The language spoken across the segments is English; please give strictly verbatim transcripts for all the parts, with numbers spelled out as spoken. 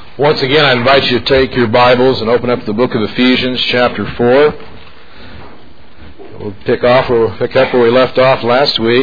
Once again, I invite you to take your Bibles and open up the book of Ephesians, chapter four. We'll pick off, we'll pick up where we left off last week.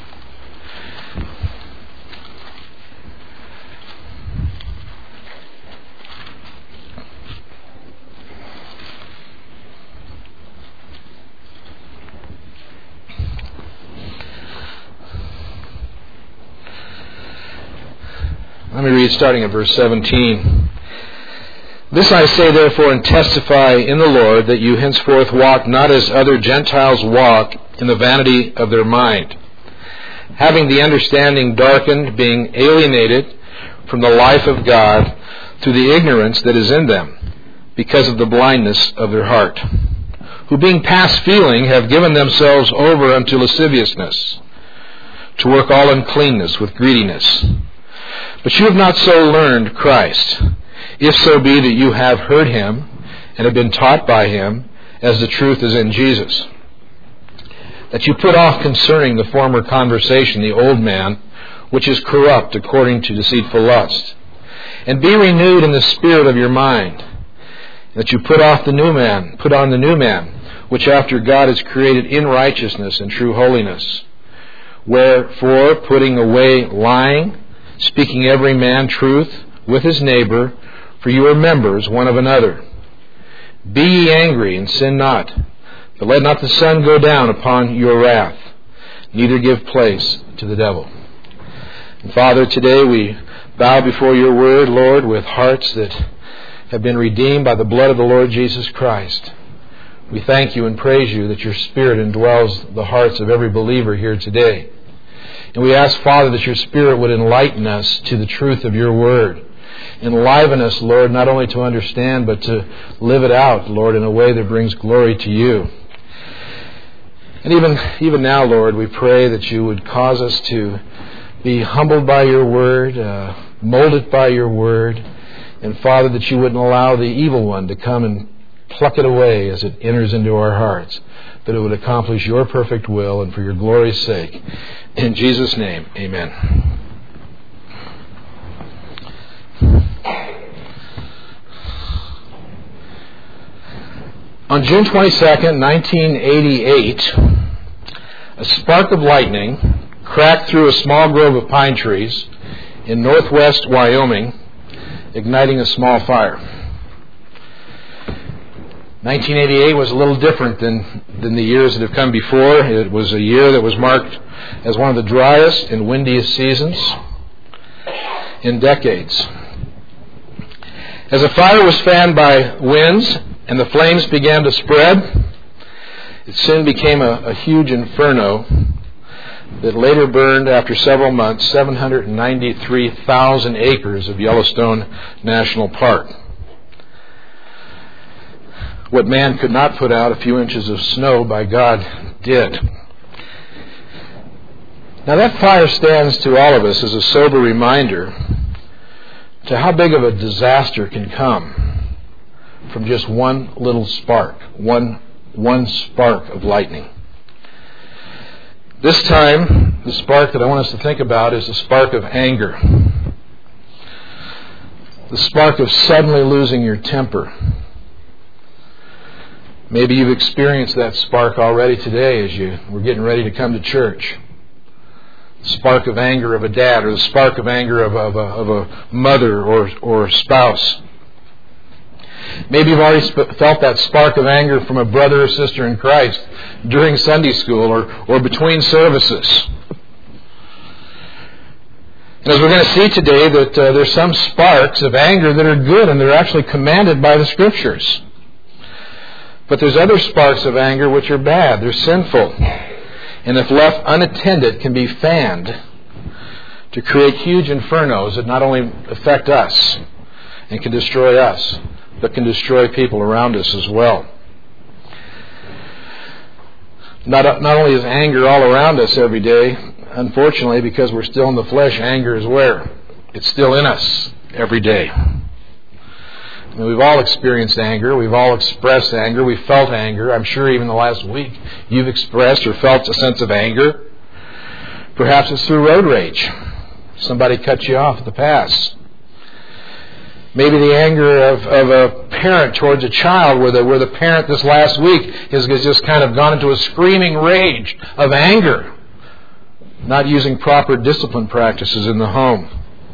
Let me read starting at verse seventeen. This I say therefore and testify in the Lord, that you henceforth walk not as other Gentiles walk, in the vanity of their mind, having the understanding darkened, being alienated from the life of God through the ignorance that is in them, because of the blindness of their heart, who being past feeling have given themselves over unto lasciviousness, to work all uncleanness with greediness. But you have not so learned Christ, if so be that you have heard him and have been taught by him, as the truth is in Jesus, that you put off concerning the former conversation the old man, which is corrupt according to deceitful lust, and be renewed in the spirit of your mind, that you put off the new man, put on the new man, which after God is created in righteousness and true holiness. Wherefore, putting away lying, speaking every man truth with his neighbor, for you are members one of another. Be ye angry, and sin not. But let not the sun go down upon your wrath, neither give place to the devil. And Father, today we bow before your word, Lord, with hearts that have been redeemed by the blood of the Lord Jesus Christ. We thank you and praise you that your Spirit indwells the hearts of every believer here today. And we ask, Father, that your Spirit would enlighten us to the truth of your word. Enliven us, Lord, not only to understand, but to live it out, Lord, in a way that brings glory to you. And even, even now, Lord, we pray that you would cause us to be humbled by your word, uh, molded by your word, and, Father, that you wouldn't allow the evil one to come and pluck it away as it enters into our hearts, that it would accomplish your perfect will and for your glory's sake. In Jesus' name, amen. On June twenty-second, nineteen eighty-eight, a spark of lightning cracked through a small grove of pine trees in northwest Wyoming, igniting a small fire. nineteen eighty-eight was a little different than, than the years that have come before. It was a year that was marked as one of the driest and windiest seasons in decades. As the fire was fanned by winds and the flames began to spread, it soon became a, a huge inferno that later burned, after several months, seven hundred ninety-three thousand acres of Yellowstone National Park. What man could not put out, a few inches of snow by God did. Now that fire stands to all of us as a sober reminder to how big of a disaster can come from just one little spark, one, one spark of lightning. This time, the spark that I want us to think about is the spark of anger. The spark of suddenly losing your temper. Maybe you've experienced that spark already today as you were getting ready to come to church. The spark of anger of a dad, or the spark of anger of, of, a, of a mother or, or a spouse. Maybe you've already sp- felt that spark of anger from a brother or sister in Christ during Sunday school or, or between services. And as we're going to see today, that uh, there's some sparks of anger that are good and they're actually commanded by the Scriptures. But there's other sparks of anger which are bad. They're sinful. And if left unattended, can be fanned to create huge infernos that not only affect us and can destroy us, but can destroy people around us as well. Not, not only is anger all around us every day, unfortunately, because we're still in the flesh, anger is where? It's still in us every day. I mean, we've all experienced anger. We've all expressed anger. We've felt anger. I'm sure even the last week you've expressed or felt a sense of anger. Perhaps it's through road rage. Somebody cut you off at the pass. Maybe the anger of, of a parent towards a child, where the, where the parent this last week has, has just kind of gone into a screaming rage of anger, not using proper discipline practices in the home.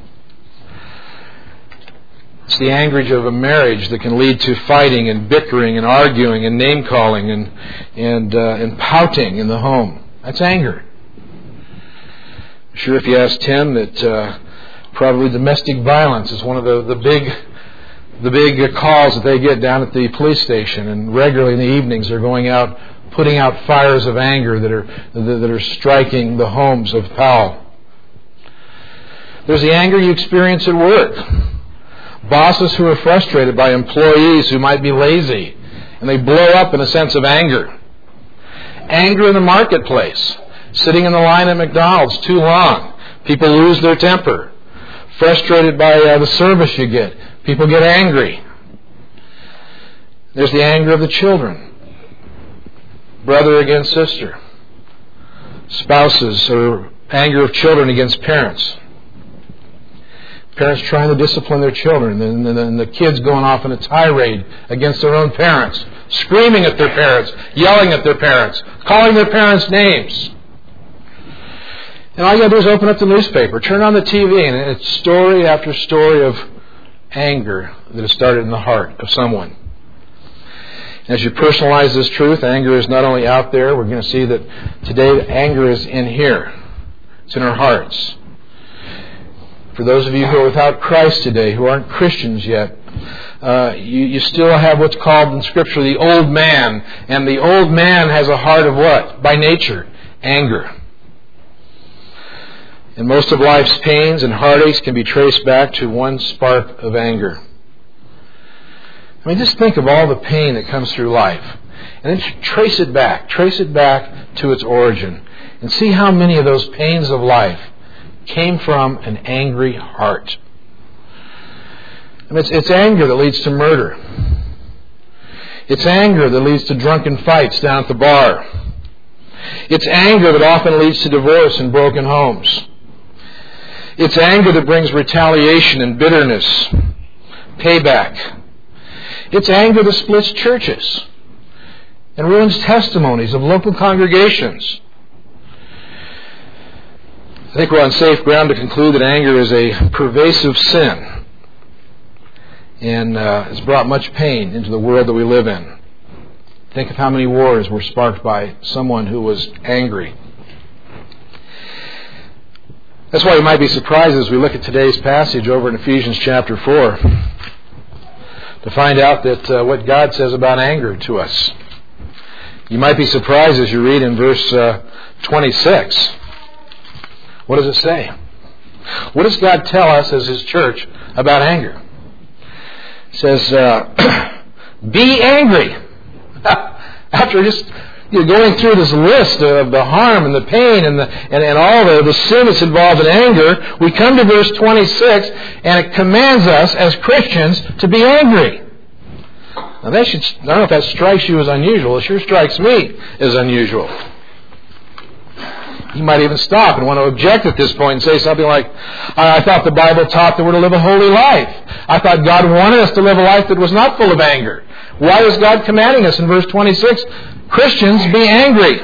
It's the anguish of a marriage that can lead to fighting and bickering and arguing and name-calling and, and, uh, and pouting in the home. That's anger. I'm sure if you ask Tim that uh, probably domestic violence is one of the, the big the big calls that they get down at the police station, and regularly in the evenings they're going out putting out fires of anger that are that are striking the homes of Powell. There's the anger you experience at work. Bosses who are frustrated by employees who might be lazy, and they blow up in a sense of anger. Anger in the marketplace. Sitting in the line at McDonald's too long. People lose their temper. Frustrated by uh, the service you get. People get angry. There's the anger of the children. Brother against sister. Spouses, or anger of children against parents. Parents trying to discipline their children, and, and, and the kids going off in a tirade against their own parents, screaming at their parents, yelling at their parents, calling their parents names. And all you got to do is open up the newspaper, turn on the T V, and it's story after story of anger that has started in the heart of someone. As you personalize this truth, anger is not only out there. We're going to see that today anger is in here. It's in our hearts. For those of you who are without Christ today, who aren't Christians yet, uh, you, you still have what's called in Scripture the old man. And the old man has a heart of what? By nature, anger. And most of life's pains and heartaches can be traced back to one spark of anger. I mean, just think of all the pain that comes through life. And then trace it back. Trace it back to its origin. And see how many of those pains of life came from an angry heart. And it's, it's anger that leads to murder. It's anger that leads to drunken fights down at the bar. It's anger that often leads to divorce and broken homes. It's anger that brings retaliation and bitterness, payback. It's anger that splits churches and ruins testimonies of local congregations. I think we're on safe ground to conclude that anger is a pervasive sin and uh, has brought much pain into the world that we live in. Think of how many wars were sparked by someone who was angry. That's why you might be surprised as we look at today's passage over in Ephesians chapter four to find out that uh, what God says about anger to us. You might be surprised as you read in verse uh, twenty-six. What does it say? What does God tell us as His church about anger? It says, uh, be angry. After just you know, going through this list of the harm and the pain and the and, and all the, the sin that's involved in anger, we come to verse twenty-six, and it commands us as Christians to be angry. Now that should, I don't know if that strikes you as unusual. It sure strikes me as unusual. You might even stop and want to object at this point and say something like, I thought the Bible taught that we're to live a holy life. I thought God wanted us to live a life that was not full of anger. Why is God commanding us in verse twenty-six, Christians, be angry?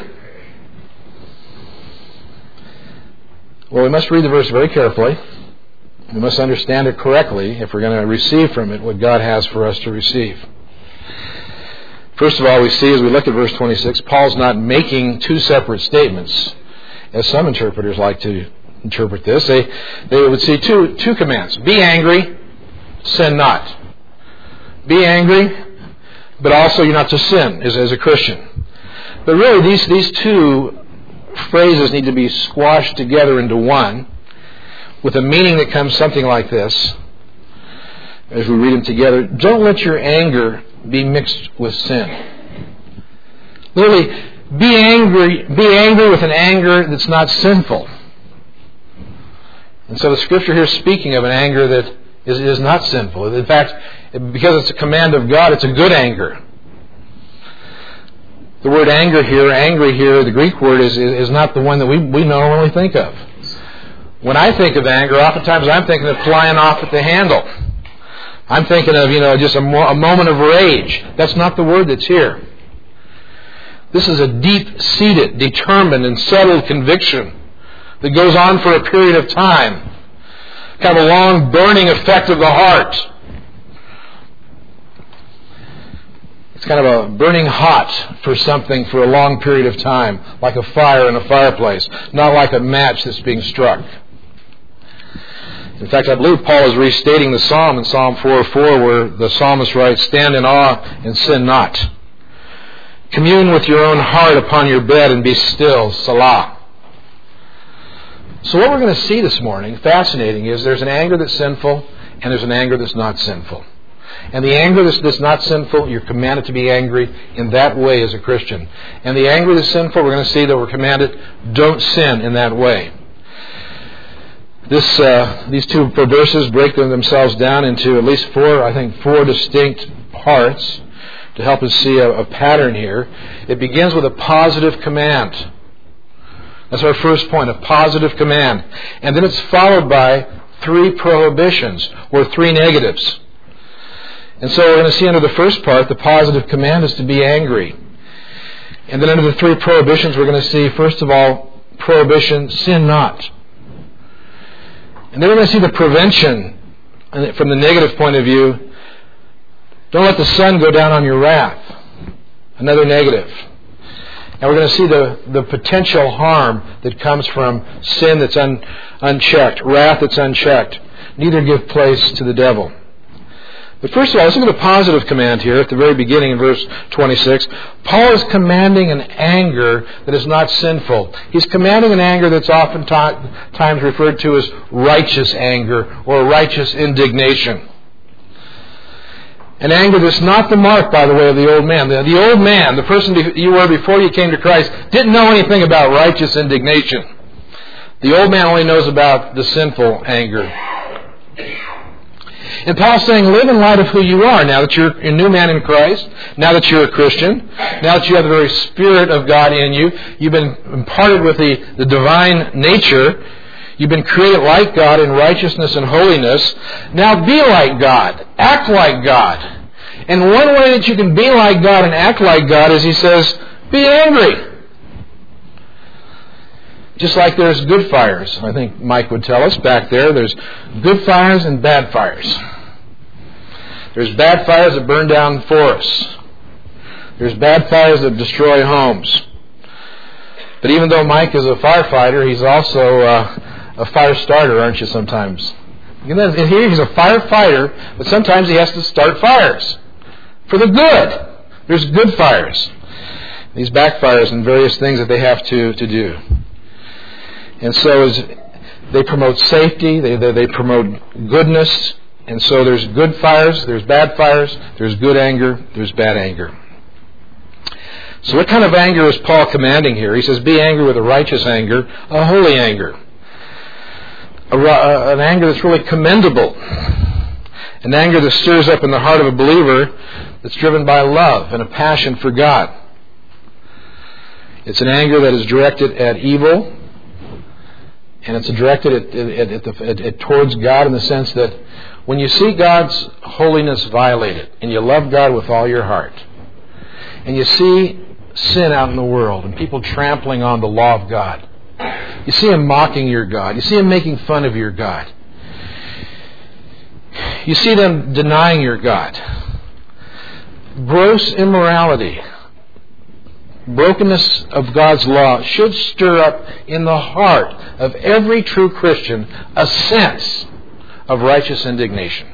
Well, we must read the verse very carefully. We must understand it correctly if we're going to receive from it what God has for us to receive. First of all, we see as we look at verse twenty-six, Paul's not making two separate statements, as some interpreters like to interpret this. They they would see two two commands. Be angry, sin not. Be angry, but also you're not to sin as, as a Christian. But really these, these two phrases need to be squashed together into one with a meaning that comes something like this as we read them together. Don't let your anger be mixed with sin. Literally, be angry, be angry with an anger that's not sinful. And so the Scripture here is speaking of an anger that is, is not sinful. In fact, because it's a command of God, it's a good anger. The word anger here, angry here, the Greek word is, is not the one that we, we normally think of. When I think of anger, oftentimes I'm thinking of flying off at the handle. I'm thinking of, you know, just a, mo- a moment of rage. That's not the word that's here. This is a deep-seated, determined, and settled conviction that goes on for a period of time. Kind of a long burning effect of the heart. It's kind of a burning hot for something for a long period of time, like a fire in a fireplace, not like a match that's being struck. In fact, I believe Paul is restating the psalm in Psalm four oh four, where the psalmist writes, "Stand in awe and sin not. Commune with your own heart upon your bed and be still, Salah." So what we're going to see this morning, fascinating, is there's an anger that's sinful and there's an anger that's not sinful. And the anger that's, that's not sinful, you're commanded to be angry in that way as a Christian. And the anger that's sinful, we're going to see that we're commanded, don't sin in that way. This, uh, these two verses break them themselves down into at least four, I think, four distinct parts to help us see a, a pattern here. It begins with a positive command. That's our first point, a positive command. And then it's followed by three prohibitions, or three negatives. And so we're going to see under the first part, the positive command is to be angry. And then under the three prohibitions, we're going to see, first of all, prohibition, sin not. And then we're going to see the prevention from the negative point of view. Don't let the sun go down on your wrath. Another negative. And we're going to see the, the potential harm that comes from sin that's un, unchecked, wrath that's unchecked. Neither give place to the devil. But first of all, let's look at the positive command here at the very beginning in verse twenty-six. Paul is commanding an anger that is not sinful. He's commanding an anger that's oftentimes referred to as righteous anger or righteous indignation. An anger that's not the mark, by the way, of the old man. The, the old man, the person you were before you came to Christ, didn't know anything about righteous indignation. The old man only knows about the sinful anger. And Paul's saying, live in light of who you are now that you're a new man in Christ, now that you're a Christian, now that you have the very Spirit of God in you, you've been imparted with the, the divine nature, you've been created like God in righteousness and holiness. Now be like God, act like God. And one way that you can be like God and act like God is, he says, be angry. Just like there's good fires. I think Mike would tell us back there, there's good fires and bad fires. There's bad fires that burn down forests. There's bad fires that destroy homes. But even though Mike is a firefighter, he's also uh, a fire starter, aren't you, sometimes? And here he's a firefighter, but sometimes he has to start fires. For the good. There's good fires. These backfires and various things that they have to, to do. And so as they promote safety, they, they, they promote goodness. And so there's good fires, there's bad fires, there's good anger, there's bad anger. So what kind of anger is Paul commanding here? He says, be angry with a righteous anger, a holy anger. A, a, an anger that's really commendable. An anger that stirs up in the heart of a believer that's driven by love and a passion for God. It's an anger that is directed at evil. And it's directed at, at, at the, at, at towards God in the sense that when you see God's holiness violated and you love God with all your heart, and you see sin out in the world and people trampling on the law of God, you see Him mocking your God, you see Him making fun of your God, you see them denying your God, gross immorality, brokenness of God's law should stir up in the heart of every true Christian a sense of righteous indignation.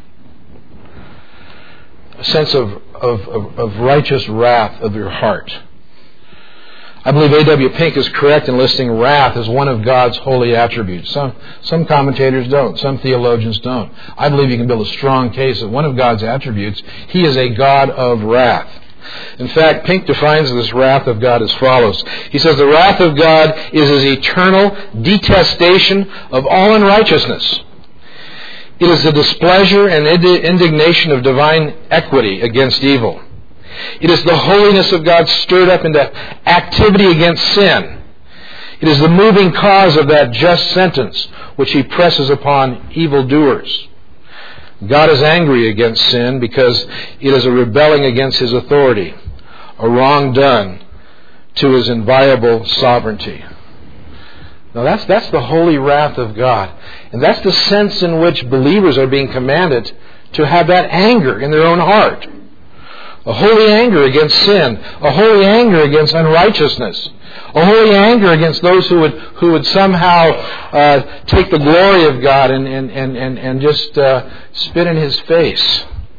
A sense of, of, of, of righteous wrath of your heart. I believe A W Pink is correct in listing wrath as one of God's holy attributes. Some, some commentators don't. Some theologians don't. I believe you can build a strong case of one of God's attributes. He is a God of wrath. In fact, Pink defines this wrath of God as follows. He says, the wrath of God is His eternal detestation of all unrighteousness. It is the displeasure and indignation of divine equity against evil. It is the holiness of God stirred up into activity against sin. It is the moving cause of that just sentence which He presses upon evildoers. God is angry against sin because it is a rebelling against His authority, a wrong done to His inviolable sovereignty. Now that's, that's the holy wrath of God. And that's the sense in which believers are being commanded to have that anger in their own heart. A holy anger against sin. A holy anger against unrighteousness. A holy anger against those who would who would somehow uh, take the glory of God and, and, and, and, and just uh, spit in His face.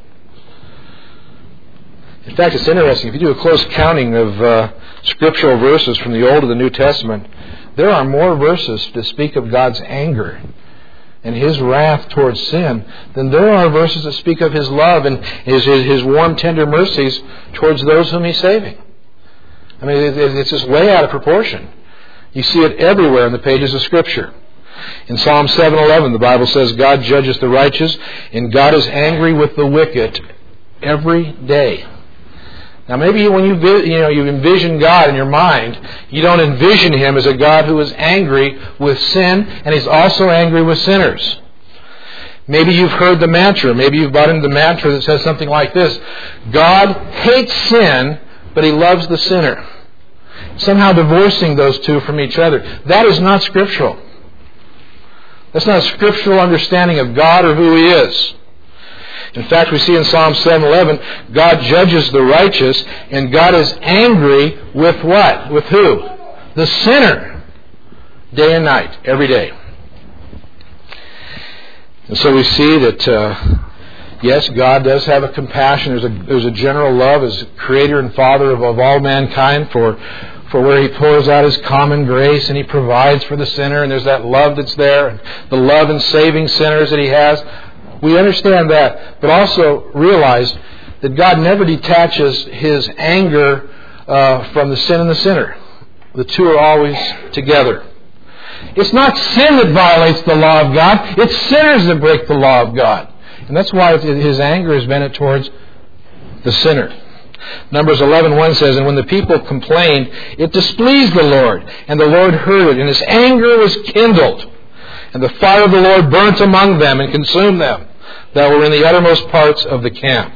In fact, it's interesting. If you do a close counting of uh, scriptural verses from the Old to the New Testament, there are more verses to speak of God's anger and His wrath towards sin than there are verses that speak of His love and His, His, His warm, tender mercies towards those whom He's saving. I mean, it, it's just way out of proportion. You see it everywhere in the pages of Scripture. In Psalm seven eleven, the Bible says, God judges the righteous, and God is angry with the wicked every day. Now, maybe when you you know you envision God in your mind, you don't envision Him as a God who is angry with sin, and He's also angry with sinners. Maybe you've heard the mantra. Maybe you've bought into the mantra that says something like this: God hates sin, but He loves the sinner. Somehow divorcing those two from each other. That is not scriptural. That's not a scriptural understanding of God or who He is. In fact, we see in Psalm seven eleven, God judges the righteous, and God is angry with what? With who? The sinner. Day and night, every day. And so we see that, uh, yes, God does have a compassion. There's a, there's a general love as Creator and Father of, of all mankind for, for where He pours out His common grace and He provides for the sinner, and there's that love that's there, and the love in saving sinners that He has. We understand that, but also realize that God never detaches His anger uh, from the sin and the sinner. The two are always together. It's not sin that violates the law of God. It's sinners that break the law of God. And that's why His anger is bent towards the sinner. Numbers eleven one says, and when the people complained, it displeased the Lord, and the Lord heard it, and His anger was kindled. And the fire of the Lord burnt among them and consumed them that were in the uttermost parts of the camp.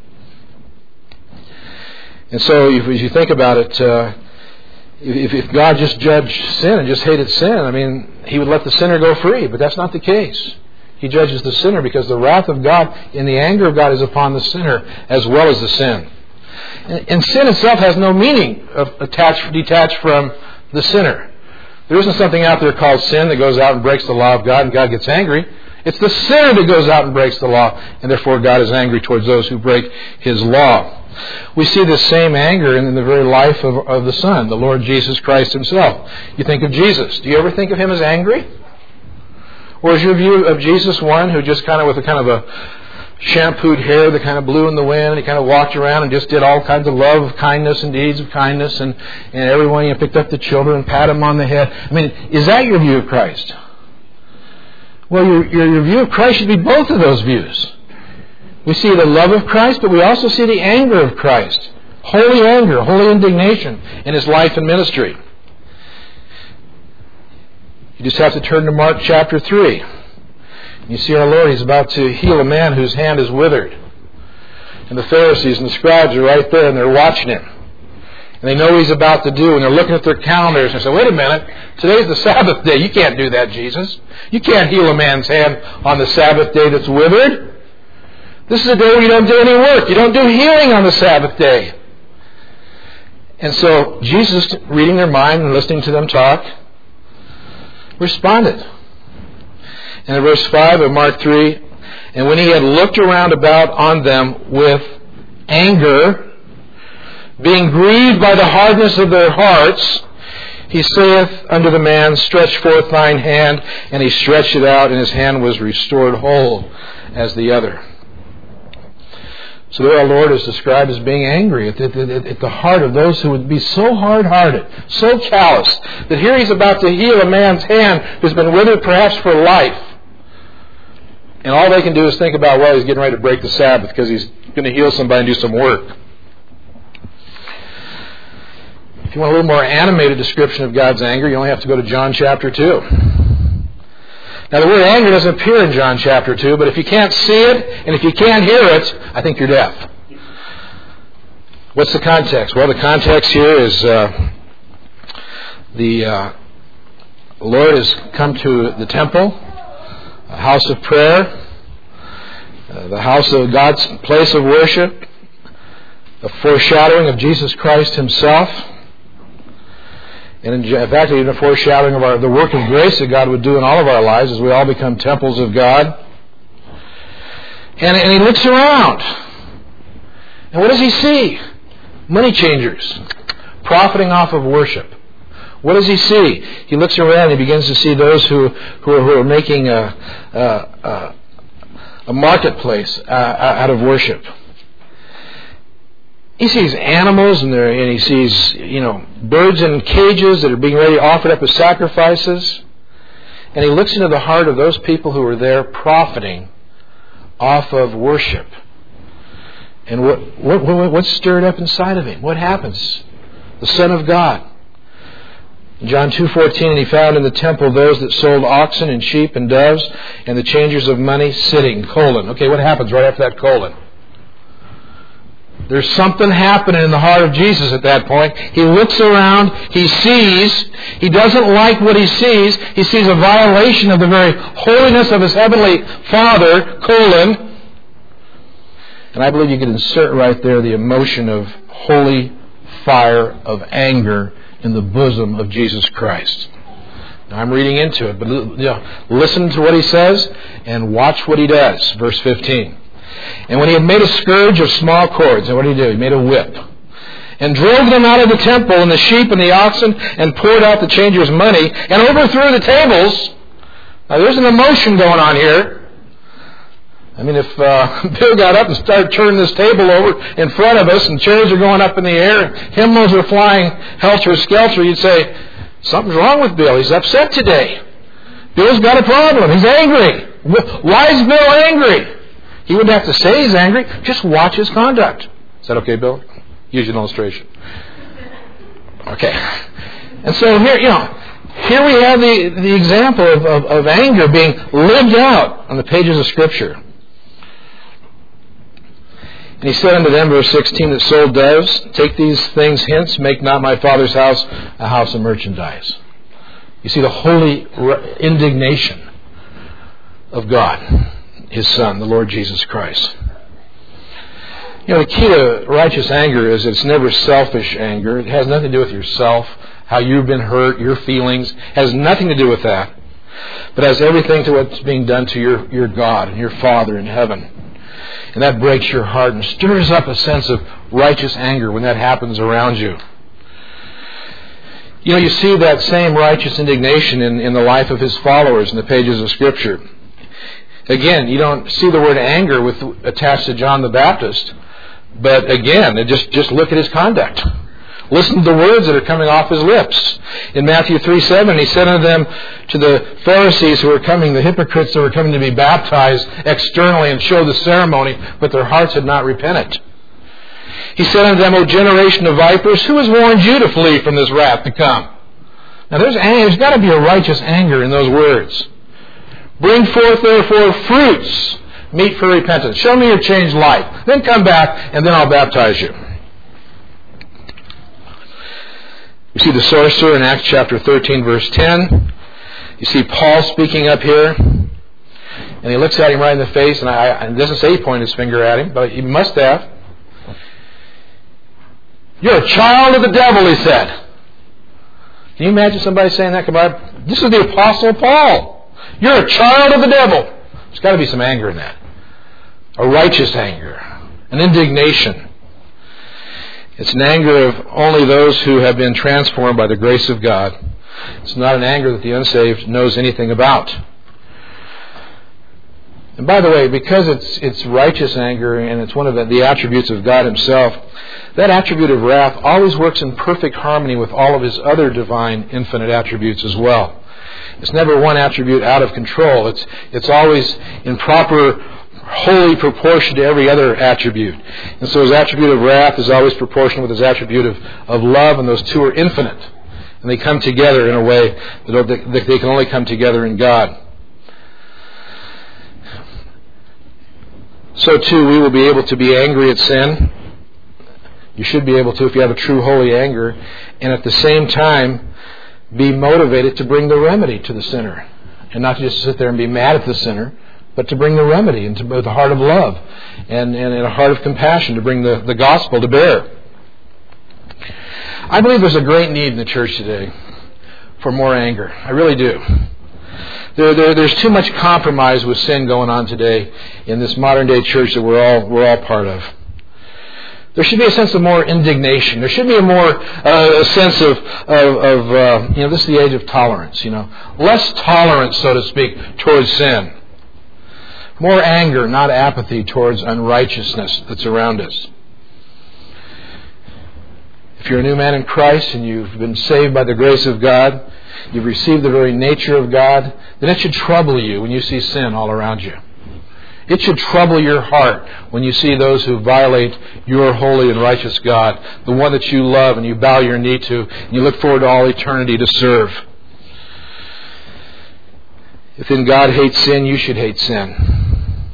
And so if you think about it, uh, if, if God just judged sin and just hated sin, I mean, He would let the sinner go free. But that's not the case. He judges the sinner because the wrath of God and the anger of God is upon the sinner as well as the sin. And, and sin itself has no meaning of attached, detached from the sinner. There isn't something out there called sin that goes out and breaks the law of God and God gets angry. It's the sinner that goes out and breaks the law, and therefore God is angry towards those who break His law. We see this same anger in the very life of, of the Son, the Lord Jesus Christ Himself. You think of Jesus. Do you ever think of Him as angry? Or is your view of Jesus one who just kind of with a kind of a shampooed hair that kind of blew in the wind, and He kind of walked around and just did all kinds of love, kindness, and deeds of kindness, and, and everyone, you know, picked up the children and pat them on the head? I mean, is that your view of Christ? Well, your, your, your view of Christ should be both of those views. We see the love of Christ, but we also see the anger of Christ. Holy anger, holy indignation in His life and ministry. You just have to turn to Mark chapter three. You see our Lord, He's about to heal a man whose hand is withered. And the Pharisees and the scribes are right there and they're watching Him. And they know what He's about to do, and they're looking at their calendars and they say, wait a minute, today's the Sabbath day. You can't do that, Jesus. You can't heal a man's hand on the Sabbath day that's withered. This is a day where you don't do any work. You don't do healing on the Sabbath day. And so Jesus, reading their mind and listening to them talk, responded. And in verse five of Mark three, and when He had looked around about on them with anger, being grieved by the hardness of their hearts, He saith unto the man, stretch forth thine hand. And he stretched it out, and his hand was restored whole as the other. So there our Lord is described as being angry at the, at, at the heart of those who would be so hard-hearted, so callous, that here He's about to heal a man's hand who's been withered perhaps for life. And all they can do is think about, well, He's getting ready to break the Sabbath because He's going to heal somebody and do some work. If you want a little more animated description of God's anger, you only have to go to John chapter two. Now, the word anger doesn't appear in John chapter two, but if you can't see it and if you can't hear it, I think you're deaf. What's the context? Well, the context here is uh, the uh, Lord has come to the temple, a house of prayer, uh, the house of God's place of worship, a foreshadowing of Jesus Christ Himself, and in fact, even a foreshadowing of our, the work of grace that God would do in all of our lives as we all become temples of God. And, and He looks around. And what does He see? Money changers profiting off of worship. What does He see? He looks around and He begins to see those who, who, are, who are making a, a, a marketplace uh, out of worship. He sees animals and, and he sees, you know, birds in cages that are being ready offered up as sacrifices. And He looks into the heart of those people who are there profiting off of worship. And what, what, what what's stirred up inside of Him? What happens? The Son of God. In John two fourteen, and He found in the temple those that sold oxen and sheep and doves and the changers of money sitting, colon. Okay, what happens right after that colon? There's something happening in the heart of Jesus at that point. He looks around, He sees, He doesn't like what He sees, He sees a violation of the very holiness of His Heavenly Father, colon. And I believe you can insert right there the emotion of holy fire of anger in the bosom of Jesus Christ. Now I'm reading into it, but you know, listen to what He says and watch what He does. Verse fifteen. And when He had made a scourge of small cords, and what did He do? He made a whip. And drove them out of the temple, and the sheep and the oxen, and poured out the changers' money, and overthrew the tables. Now there's an emotion going on here. I mean, if uh, Bill got up and started turning this table over in front of us, and chairs are going up in the air, and hymnals are flying helter-skelter, you'd say, something's wrong with Bill. He's upset today. Bill's got a problem. He's angry. Why is Bill angry? He wouldn't have to say he's angry. Just watch his conduct. Is that okay, Bill? Use an illustration. Okay. And so here, you know, here we have the, the example of, of, of anger being lived out on the pages of Scripture. And He said unto them, verse sixteen, that sold doves, take these things hence, make not my Father's house a house of merchandise. You see the holy indignation of God, His Son, the Lord Jesus Christ. You know, the key to righteous anger is it's never selfish anger. It has nothing to do with yourself, how you've been hurt, your feelings. It has nothing to do with that. But has everything to what's being done to your, your God and your Father in heaven. And that breaks your heart and stirs up a sense of righteous anger when that happens around you. You know, you see that same righteous indignation in, in the life of His followers in the pages of Scripture. Again, you don't see the word anger with, attached to John the Baptist, but again, just, just look at his conduct. Listen to the words that are coming off his lips. In Matthew three seven, He said unto them, to the Pharisees who were coming, the hypocrites that were coming to be baptized externally and show the ceremony, but their hearts had not repented. He said unto them, O generation of vipers, who has warned you to flee from this wrath to come? Now there's anger. There's got to be a righteous anger in those words. Bring forth therefore fruits, meet for repentance. Show me your changed life. Then come back, and then I'll baptize you. You see the sorcerer in Acts chapter thirteen, verse ten. You see Paul speaking up here. And he looks at him right in the face, and I, and it doesn't say he pointed his finger at him, but he must have. You're a child of the devil, he said. Can you imagine somebody saying that? This is the Apostle Paul. You're a child of the devil. There's got to be some anger in that. A righteous anger. An indignation. It's an anger of only those who have been transformed by the grace of God. It's not an anger that the unsaved knows anything about. And by the way, because it's it's righteous anger and it's one of the, the attributes of God Himself, that attribute of wrath always works in perfect harmony with all of His other divine, infinite attributes as well. It's never one attribute out of control. It's it's always in proper, holy proportion to every other attribute. And so His attribute of wrath is always proportional with His attribute of, of love, and those two are infinite. And they come together in a way that they can only come together in God. so too we will be able to be angry at sin. You should be able to if you have a true holy anger, and at the same time be motivated to bring the remedy to the sinner. And not just sit there and be mad at the sinner, but to bring the remedy and to, with a heart of love and, and, and a heart of compassion to bring the, the gospel to bear. I believe there's a great need in the church today for more anger. I really do. There, there, there's too much compromise with sin going on today in this modern day church that we're all we're all part of. There should be a sense of more indignation. There should be a more uh, a sense of of, of uh, you know, this is the age of tolerance. You know, less tolerance, so to speak, towards sin. More anger, not apathy, towards unrighteousness that's around us. If you're a new man in Christ and you've been saved by the grace of God, you've received the very nature of God, then it should trouble you when you see sin all around you. It should trouble your heart when you see those who violate your holy and righteous God, the one that you love and you bow your knee to, and you look forward to all eternity to serve. If then God hates sin, you should hate sin.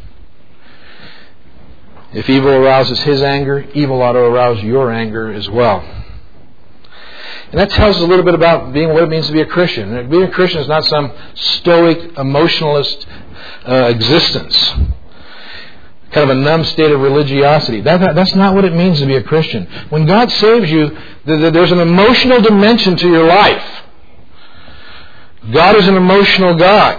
If evil arouses His anger, evil ought to arouse your anger as well. And that tells us a little bit about being what it means to be a Christian. Being a Christian is not some stoic, emotionalist uh, existence. Kind of a numb state of religiosity. That, that, that's not what it means to be a Christian. When God saves you, there's an emotional dimension to your life. God is an emotional God.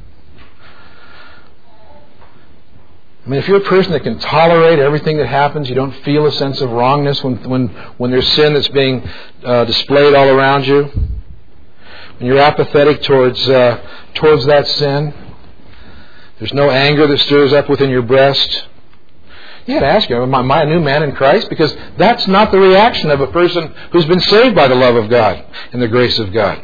I mean, if you're a person that can tolerate everything that happens, you don't feel a sense of wrongness when when, when there's sin that's being uh, displayed all around you, when you're apathetic towards uh, towards that sin, there's no anger that stirs up within your breast. You got to ask you, am I a new man in Christ? Because that's not the reaction of a person who's been saved by the love of God and the grace of God.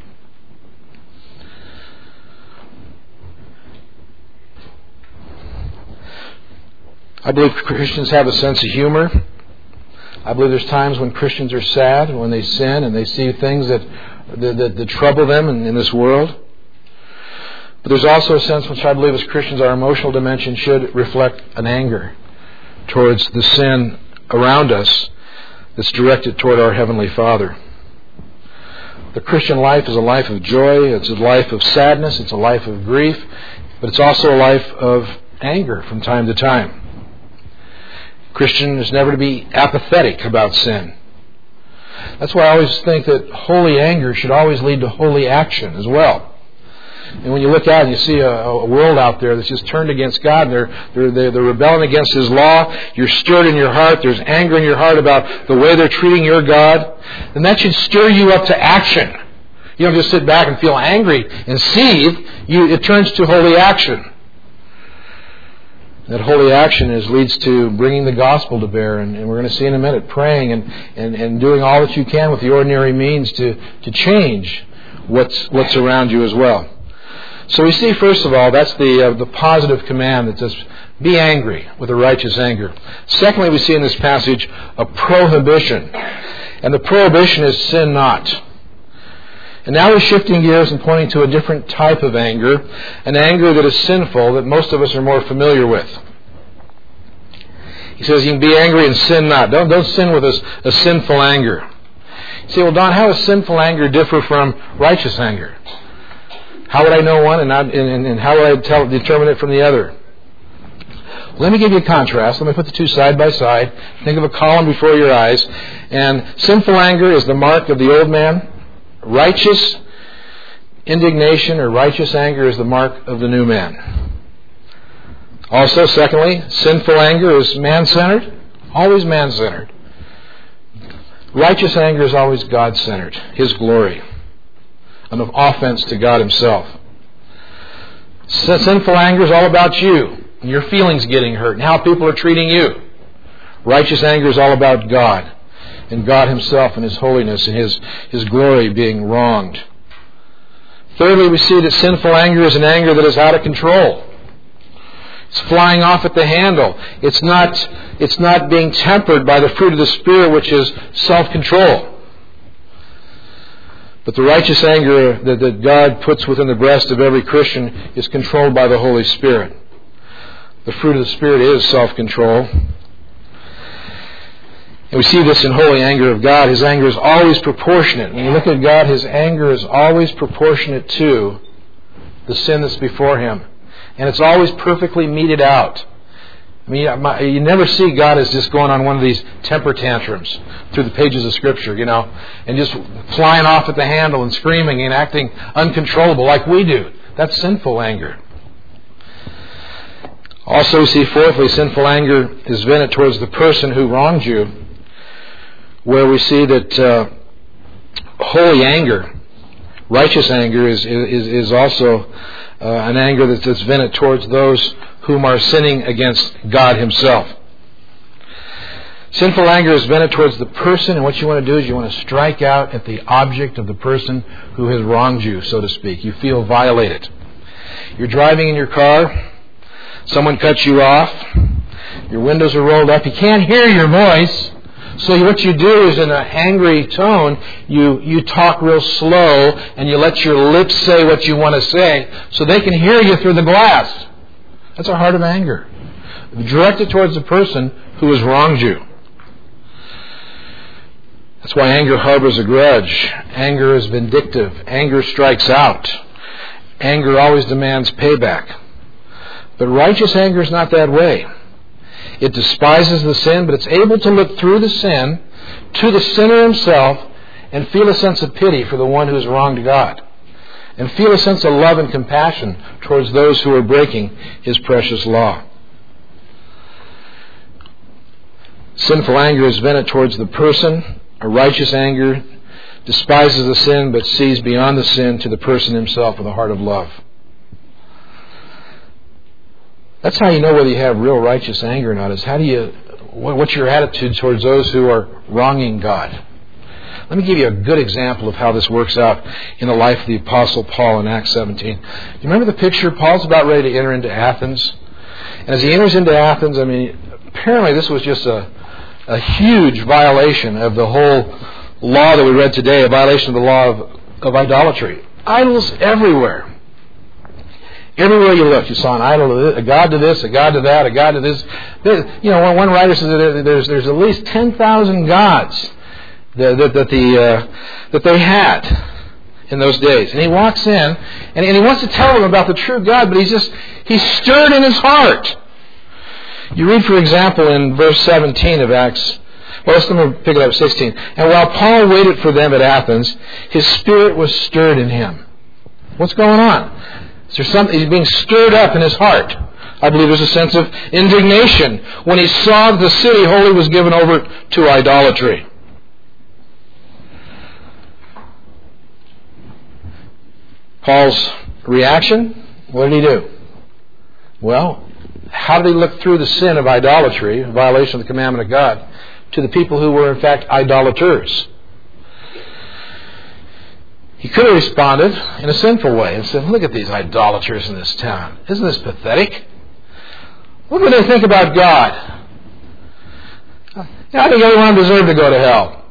I believe Christians have a sense of humor. I believe there's times when Christians are sad, when they sin and they see things that that, that, that trouble them in, in this world. But there's also a sense which I believe as Christians our emotional dimension should reflect an anger towards the sin around us that's directed toward our Heavenly Father. The Christian life is a life of joy, it's a life of sadness, it's a life of grief, but it's also a life of anger from time to time. Christian is never to be apathetic about sin. That's why I always think that holy anger should always lead to holy action as well. And when you look out and you see a, a world out there that's just turned against God, and they're, they're, they're, they're rebelling against His law, you're stirred in your heart, there's anger in your heart about the way they're treating your God, then that should stir you up to action. You don't just sit back and feel angry and seethe. You, it turns to holy action. That holy action is leads to bringing the gospel to bear, and, and we're going to see in a minute, praying and, and, and doing all that you can with the ordinary means to, to change what's what's around you as well. So we see, first of all, that's the uh, the positive command that says, be angry with a righteous anger. Secondly, we see in this passage a prohibition. And the prohibition is sin not. And now he's shifting gears and pointing to a different type of anger, an anger that is sinful that most of us are more familiar with. He says you can be angry and sin not. Don't, don't sin with a, a sinful anger. You say, well, Don, how does sinful anger differ from righteous anger? How would I know one and, not, and, and how would I tell, determine it from the other? Let me give you a contrast. Let me put the two side by side. Think of a column before your eyes. And sinful anger is the mark of the old man. Righteous indignation or righteous anger is the mark of the new man. Also, secondly, sinful anger is man-centered, always man-centered. Righteous anger is always God-centered, His glory, an offense to God Himself. Sinful anger is all about you and your feelings getting hurt and how people are treating you. Righteous anger is all about God and God Himself and His holiness and His, His glory being wronged. Thirdly, we see that sinful anger is an anger that is out of control. It's flying off at the handle. It's not, it's not being tempered by the fruit of the Spirit, which is self-control. But the righteous anger that, that God puts within the breast of every Christian is controlled by the Holy Spirit. The fruit of the Spirit is self-control. And we see this in holy anger of God. His anger is always proportionate. When you look at God, His anger is always proportionate to the sin that's before Him. And it's always perfectly meted out. I mean, you never see God as just going on one of these temper tantrums through the pages of Scripture, you know, and just flying off at the handle and screaming and acting uncontrollable like we do. That's sinful anger. Also, we see, fourthly, sinful anger is vented towards the person who wronged you, where we see that uh, holy anger, righteous anger, is is, is also uh, an anger that's, that's vented towards those whom are sinning against God Himself. Sinful anger is vented towards the person, and what you want to do is you want to strike out at the object of the person who has wronged you, so to speak. You feel violated. You're driving in your car, someone cuts you off, your windows are rolled up, you can't hear your voice, so what you do is in an angry tone, you, you talk real slow, and you let your lips say what you want to say, so they can hear you through the glass. That's a heart of anger. Direct it towards the person who has wronged you. That's why anger harbors a grudge. Anger is vindictive. Anger strikes out. Anger always demands payback. But righteous anger is not that way. It despises the sin, but it's able to look through the sin to the sinner himself and feel a sense of pity for the one who has wronged God. And feel a sense of love and compassion towards those who are breaking His precious law. Sinful anger is vented towards the person. A righteous anger despises the sin but sees beyond the sin to the person himself with a heart of love. That's how you know whether you have real righteous anger or not, is how do you, what's your attitude towards those who are wronging God? Let me give you a good example of how this works out in the life of the Apostle Paul in Acts seventeen. Do you remember the picture? Paul's about ready to enter into Athens. And as he enters into Athens, I mean, apparently this was just a, a huge violation of the whole law that we read today, a violation of the law of, of idolatry. Idols everywhere. Everywhere you look, you saw an idol, a god to this, a god to that, a god to this. You know, one writer says that there's, there's at least ten thousand gods that, that, that, the, uh, that they had in those days. And he walks in, and, and he wants to tell them about the true God, but he's just, he's stirred in his heart. You read, for example, in verse seventeen of Acts, well, let's let me pick it up, sixteen. And while Paul waited for them at Athens, his spirit was stirred in him. What's going on? Is there something, he's being stirred up in his heart. I believe there's a sense of indignation when he saw that the city wholly was given over to idolatry. Paul's reaction, what did he do? Well, how did he look through the sin of idolatry, a violation of the commandment of God, to the people who were in fact idolaters? He could have responded in a sinful way and said, look at these idolaters in this town. Isn't this pathetic? What would they think about God? I think everyone deserved to go to hell.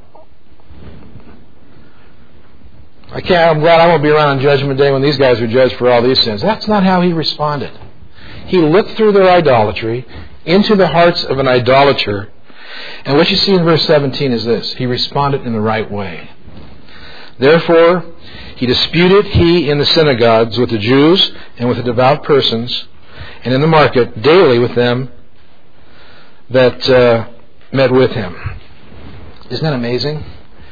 I can't, I'm glad I won't be around on Judgment Day when these guys are judged for all these sins. That's not how he responded. He looked through their idolatry into the hearts of an idolater. And what you see in verse seventeen is this. He responded in the right way. Therefore, he disputed, he in the synagogues with the Jews and with the devout persons, and in the market daily with them that uh, met with him. Isn't that amazing?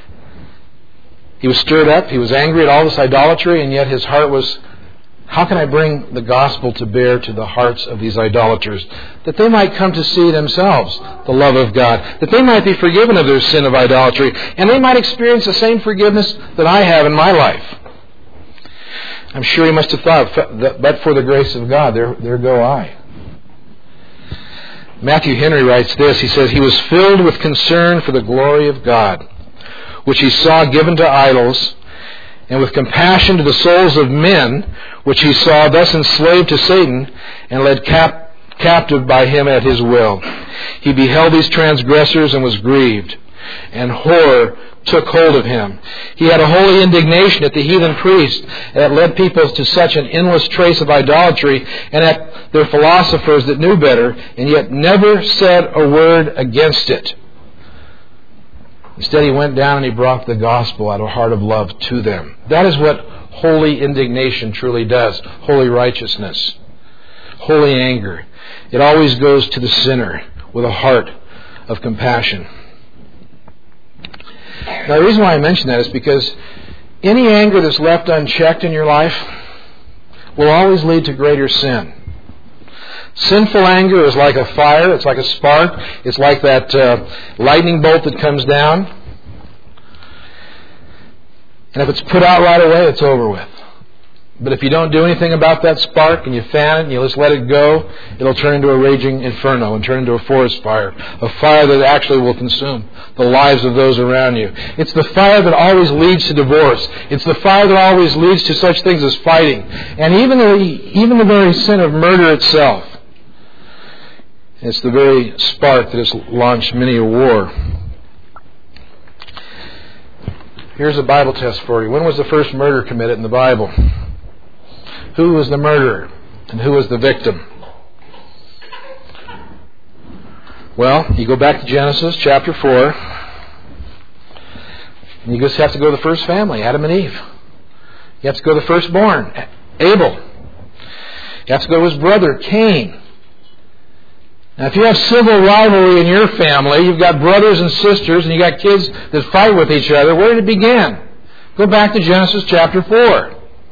He was stirred up, he was angry at all this idolatry, and yet his heart was, how can I bring the gospel to bear to the hearts of these idolaters, that they might come to see themselves the love of God, that they might be forgiven of their sin of idolatry, and they might experience the same forgiveness that I have in my life. I'm sure he must have thought, but for the grace of God, there, there go I. Matthew Henry writes this, he says, he was filled with concern for the glory of God, which he saw given to idols, and with compassion to the souls of men, which he saw thus enslaved to Satan and led cap- captive by him at his will. He beheld these transgressors and was grieved, and horror took hold of him. He had a holy indignation at the heathen priests that led people to such an endless trace of idolatry, and at their philosophers that knew better, and yet never said a word against it. Instead, he went down and he brought the gospel out of a heart of love to them. That is what holy indignation truly does. Holy righteousness. Holy anger. It always goes to the sinner with a heart of compassion. Now, the reason why I mention that is because any anger that's left unchecked in your life will always lead to greater sin. Sinful anger is like a fire. It's like a spark. It's like that uh, lightning bolt that comes down. And if it's put out right away, it's over with. But if you don't do anything about that spark and you fan it and you just let it go, it'll turn into a raging inferno and turn into a forest fire. A fire that actually will consume the lives of those around you. It's the fire that always leads to divorce. It's the fire that always leads to such things as fighting. And even the, even the very sin of murder itself. It's the very spark that has launched many a war. Here's a Bible test for you. When was the first murder committed in the Bible? Who was the murderer and who was the victim? Well, you go back to Genesis chapter four, and you just have to go to the first family, Adam and Eve. You have to go to the firstborn, Abel. You have to go to his brother, Cain. Now, if you have civil rivalry in your family, you've got brothers and sisters, and you've got kids that fight with each other, where did it begin? Go back to Genesis chapter four.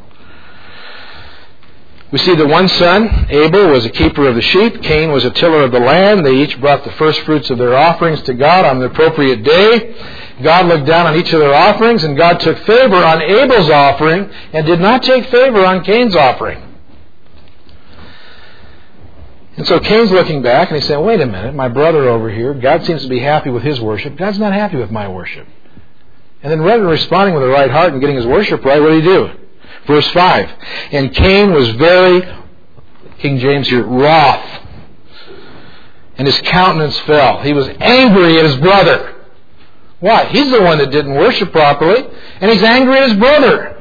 We see that one son, Abel, was a keeper of the sheep. Cain was a tiller of the land. They each brought the first fruits of their offerings to God on the appropriate day. God looked down on each of their offerings, and God took favor on Abel's offering and did not take favor on Cain's offering. And so Cain's looking back and he's saying, wait a minute, my brother over here, God seems to be happy with his worship. God's not happy with my worship. And then rather than responding with the right heart and getting his worship right, what did he do? Verse five. And Cain was very, King James here, wroth. And his countenance fell. He was angry at his brother. Why? He's the one that didn't worship properly. And he's angry at his brother.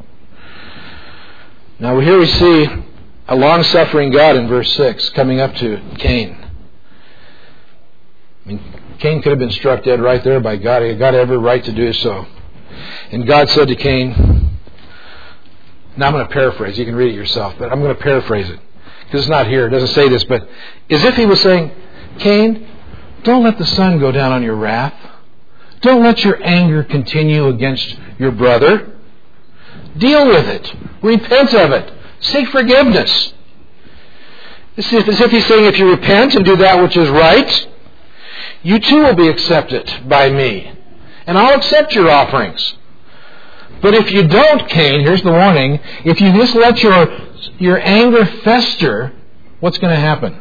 Now here we see a long-suffering God in verse six coming up to Cain. I mean, Cain could have been struck dead right there by God. He had got every right to do so. And God said to Cain, now I'm going to paraphrase. You can read it yourself, but I'm going to paraphrase it. Because it's not here. It doesn't say this, but as if he was saying, Cain, don't let the sun go down on your wrath. Don't let your anger continue against your brother. Deal with it. Repent of it. Seek forgiveness. It's as if he's saying, if you repent and do that which is right, you too will be accepted by me. And I'll accept your offerings. But if you don't, Cain, here's the warning, if you just let your, your anger fester, what's going to happen?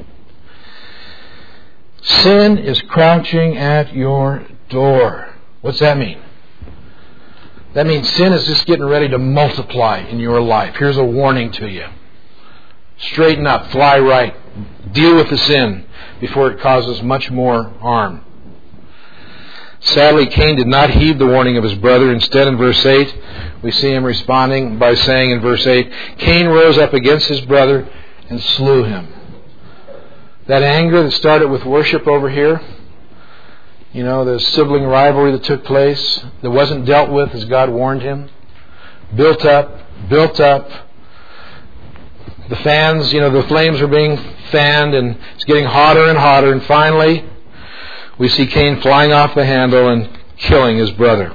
Sin is crouching at your door. What's that mean? That means sin is just getting ready to multiply in your life. Here's a warning to you. Straighten up, fly right, deal with the sin before it causes much more harm. Sadly, Cain did not heed the warning of his brother. Instead, in verse eight, we see him responding by saying in verse eight, Cain rose up against his brother and slew him. That anger that started with worship over here, you know, the sibling rivalry that took place, that wasn't dealt with as God warned him, built up, built up. The fans, you know, the flames are being fanned and it's getting hotter and hotter, and finally we see Cain flying off the handle and killing his brother.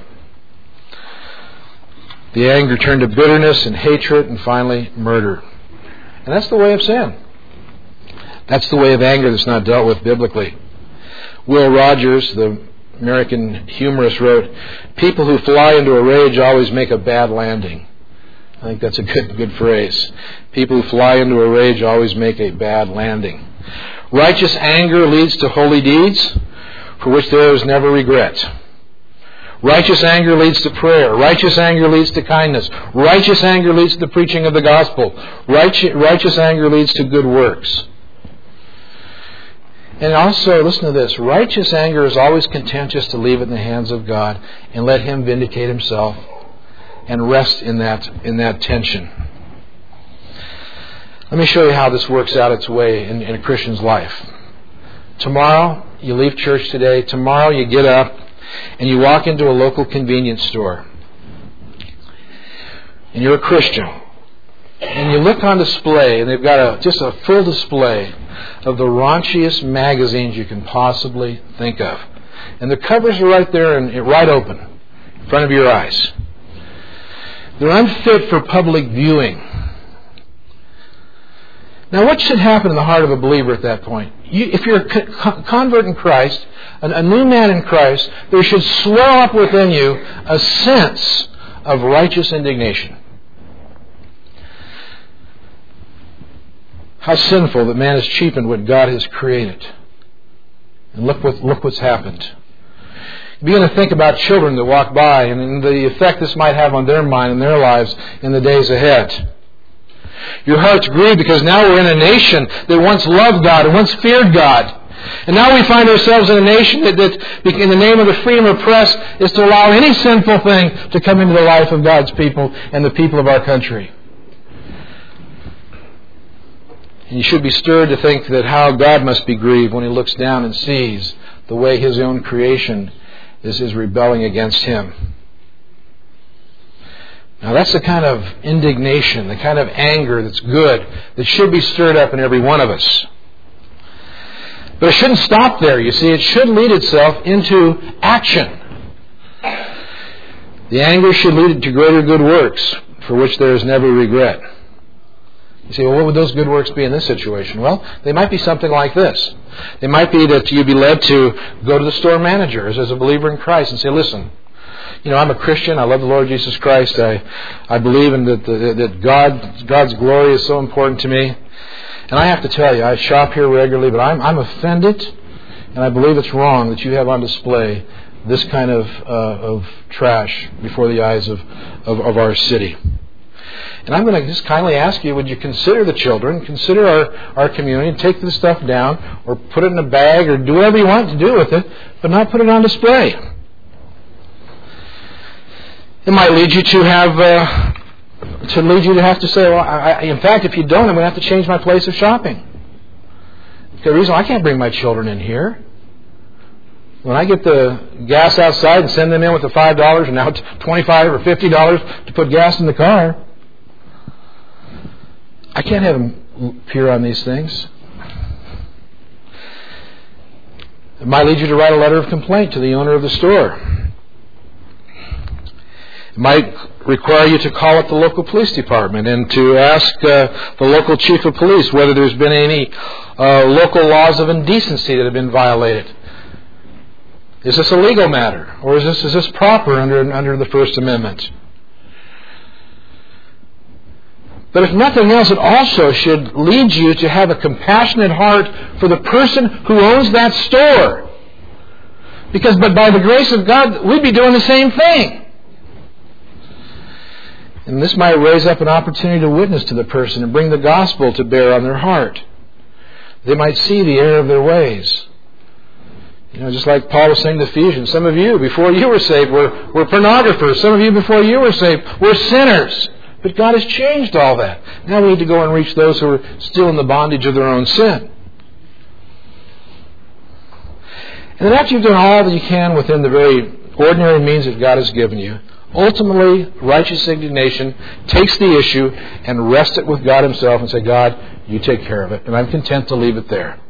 The anger turned to bitterness and hatred and finally murder. And that's the way of sin. That's the way of anger that's not dealt with biblically. Will Rogers, the American humorist, wrote, people who fly into a rage always make a bad landing. I think that's a good good phrase. People who fly into a rage always make a bad landing. Righteous anger leads to holy deeds, for which there is never regret. Righteous anger leads to prayer. Righteous anger leads to kindness. Righteous anger leads to the preaching of the gospel. Righteous, righteous anger leads to good works. And also, listen to this, righteous anger is always contentious to leave it in the hands of God and let Him vindicate Himself and rest in that, in that tension. Let me show you how this works out its way in, in a Christian's life. Tomorrow, you leave church today. Tomorrow, you get up and you walk into a local convenience store. And you're a Christian. And you look on display, and they've got a, just a full display of the raunchiest magazines you can possibly think of. And the covers are right there and right open in front of your eyes. They're unfit for public viewing. Now, what should happen in the heart of a believer at that point? You, if you're a convert in Christ, a, a new man in Christ, there should swell up within you a sense of righteous indignation. How sinful that man has cheapened what God has created. And look what look what's happened. You begin to think about children that walk by and the effect this might have on their mind and their lives in the days ahead. Your heart's grieved because now we're in a nation that once loved God and once feared God. And now we find ourselves in a nation that, that in the name of the freedom of press is to allow any sinful thing to come into the life of God's people and the people of our country. And you should be stirred to think that how God must be grieved when He looks down and sees the way His own creation is, is rebelling against Him. Now that's the kind of indignation, the kind of anger that's good, that should be stirred up in every one of us. But it shouldn't stop there, you see. It should lead itself into action. The anger should lead to greater good works, for which there is never regret. You say, well, what would those good works be in this situation? Well, they might be something like this. They might be that you be led to go to the store manager as, as a believer in Christ and say, listen, you know, I'm a Christian. I love the Lord Jesus Christ. I, I believe in that, that, that God, God's glory is so important to me. And I have to tell you, I shop here regularly, but I'm, I'm offended, and I believe it's wrong that you have on display this kind of, uh, of trash before the eyes of, of, of our city. And I'm going to just kindly ask you, would you consider the children, consider our, our community, and take this stuff down, or put it in a bag, or do whatever you want to do with it, but not put it on display. It might lead you to have, uh, to lead you to have to say, well, I, I, in fact, if you don't, I'm going to have to change my place of shopping. The reason I can't bring my children in here. When I get the gas outside and send them in with the five dollars and now twenty-five dollars or fifty dollars to put gas in the car, I can't have them peer on these things. It might lead you to write a letter of complaint to the owner of the store. It might require you to call up the local police department and to ask uh, the local chief of police whether there's been any uh, local laws of indecency that have been violated. Is this a legal matter, or is this is this proper under under the First Amendment? But if nothing else, it also should lead you to have a compassionate heart for the person who owns that store. Because, but by the grace of God, we'd be doing the same thing. And this might raise up an opportunity to witness to the person and bring the gospel to bear on their heart. They might see the error of their ways. You know, just like Paul was saying to Ephesians, some of you, before you were saved, were, were pornographers. Some of you, before you were saved, were sinners. But God has changed all that. Now we need to go and reach those who are still in the bondage of their own sin. And then after you've done all that you can within the very ordinary means that God has given you, ultimately, righteous indignation takes the issue and rests it with God Himself and say, God, you take care of it. And I'm content to leave it there.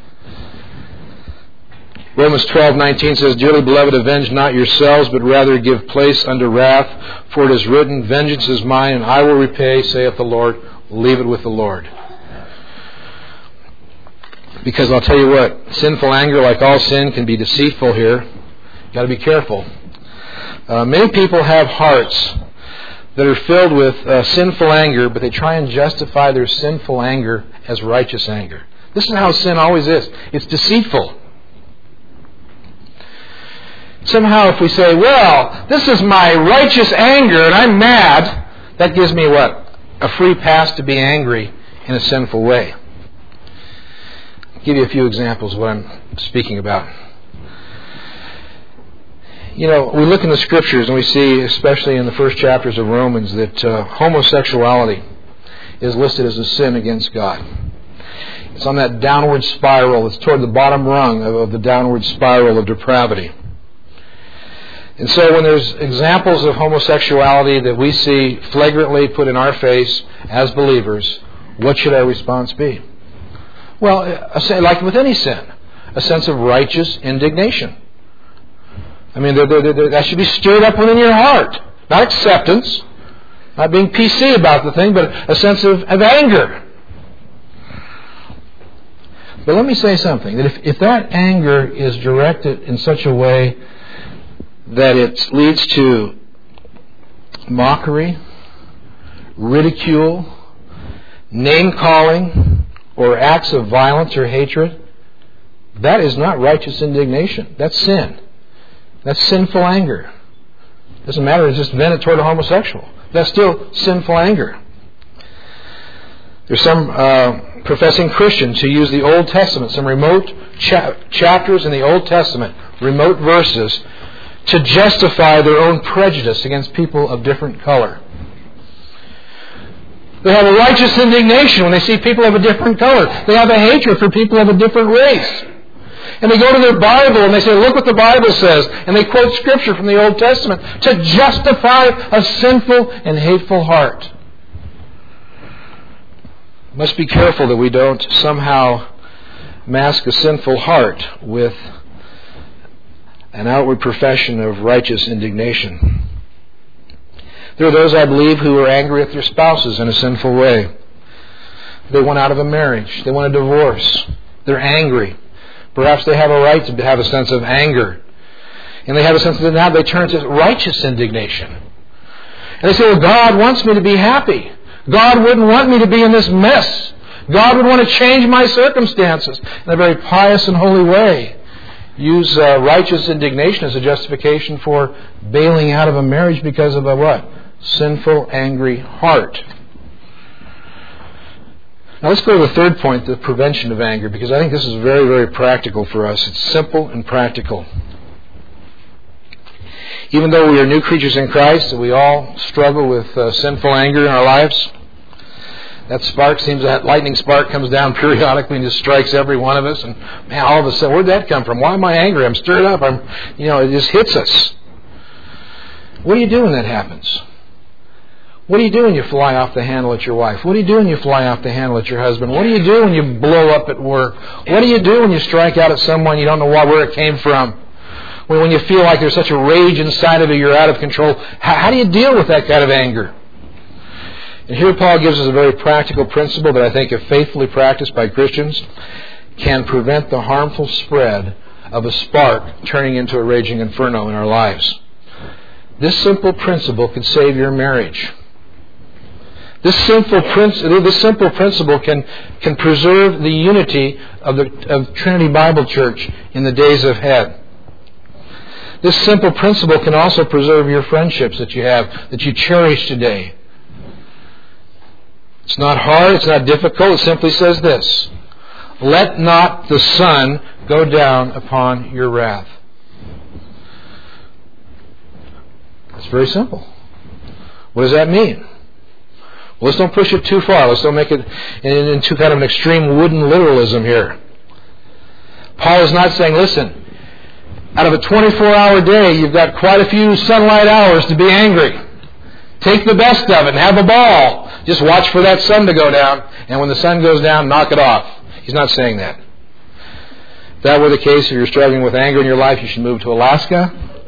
Romans twelve nineteen says, Dearly beloved, avenge not yourselves, but rather give place unto wrath. For it is written, Vengeance is mine, and I will repay, saith the Lord. Leave it with the Lord. Because I'll tell you what, sinful anger, like all sin, can be deceitful here. You've got to be careful. Uh, many people have hearts that are filled with uh, sinful anger, but they try and justify their sinful anger as righteous anger. This is how sin always is. It's deceitful. Somehow if we say, well, this is my righteous anger and I'm mad, that gives me what? A free pass to be angry in a sinful way. give you a few examples of what I'm speaking about. You know, we look in the Scriptures and we see, especially in the first chapters of Romans, that uh, homosexuality is listed as a sin against God. It's on that downward spiral. It's toward the bottom rung of, of the downward spiral of depravity. And so when there's examples of homosexuality that we see flagrantly put in our face as believers, what should our response be? Well, like with any sin, a sense of righteous indignation. I mean, they're, they're, they're, that should be stirred up within your heart. Not acceptance, not being P C about the thing, but a sense of, of anger. But let me say something, that if, if that anger is directed in such a way that it leads to mockery, ridicule, name-calling, or acts of violence or hatred, that is not righteous indignation. That's sin. That's sinful anger. It doesn't matter, it's just vented toward a homosexual. That's still sinful anger. There's some uh, professing Christians who use the Old Testament, some remote cha- chapters in the Old Testament, remote verses, to justify their own prejudice against people of different color. They have a righteous indignation when they see people of a different color. They have a hatred for people of a different race. And they go to their Bible and they say, look what the Bible says. And they quote Scripture from the Old Testament to justify a sinful and hateful heart. Must be careful that we don't somehow mask a sinful heart with an outward profession of righteous indignation. There are those, I believe, who are angry at their spouses in a sinful way. They want out of a marriage. They want a divorce. They're angry. Perhaps they have a right to have a sense of anger. And they have a sense of now they turn to righteous indignation. And they say, well, God wants me to be happy. God wouldn't want me to be in this mess. God would want to change my circumstances in a very pious and holy way. Use uh, righteous indignation as a justification for bailing out of a marriage because of a what? Sinful, angry heart. Now let's go to the third point, the prevention of anger, because I think this is very, very practical for us. It's simple and practical. Even though we are new creatures in Christ, and we all struggle with uh, sinful anger in our lives, that spark seems, that lightning spark comes down periodically and just strikes every one of us. And man, all of a sudden, where'd that come from? Why am I angry? I'm stirred up. I'm, you know, it just hits us. What do you do when that happens? What do you do when you fly off the handle at your wife? What do you do when you fly off the handle at your husband? What do you do when you blow up at work? What do you do when you strike out at someone you don't know where it came from? When, when you feel like there's such a rage inside of you, you're out of control. How, how do you deal with that kind of anger? And here Paul gives us a very practical principle that I think, if faithfully practiced by Christians, can prevent the harmful spread of a spark turning into a raging inferno in our lives. This simple principle can save your marriage. This simple, princi- this simple principle can, can preserve the unity of the of Trinity Bible Church in the days ahead. This simple principle can also preserve your friendships that you have, that you cherish today. It's not hard, it's not difficult, it simply says this: let not the sun go down upon your wrath. It's very simple. What does that mean? Well, let's don't push it too far. Let's don't make it into kind of an extreme wooden literalism here. Paul is not saying, listen, out of a twenty-four hour day, you've got quite a few sunlight hours to be angry. Take the best of it and have a ball. Just watch for that sun to go down, and when the sun goes down, knock it off. He's not saying that. If that were the case, if you're struggling with anger in your life, you should move to Alaska,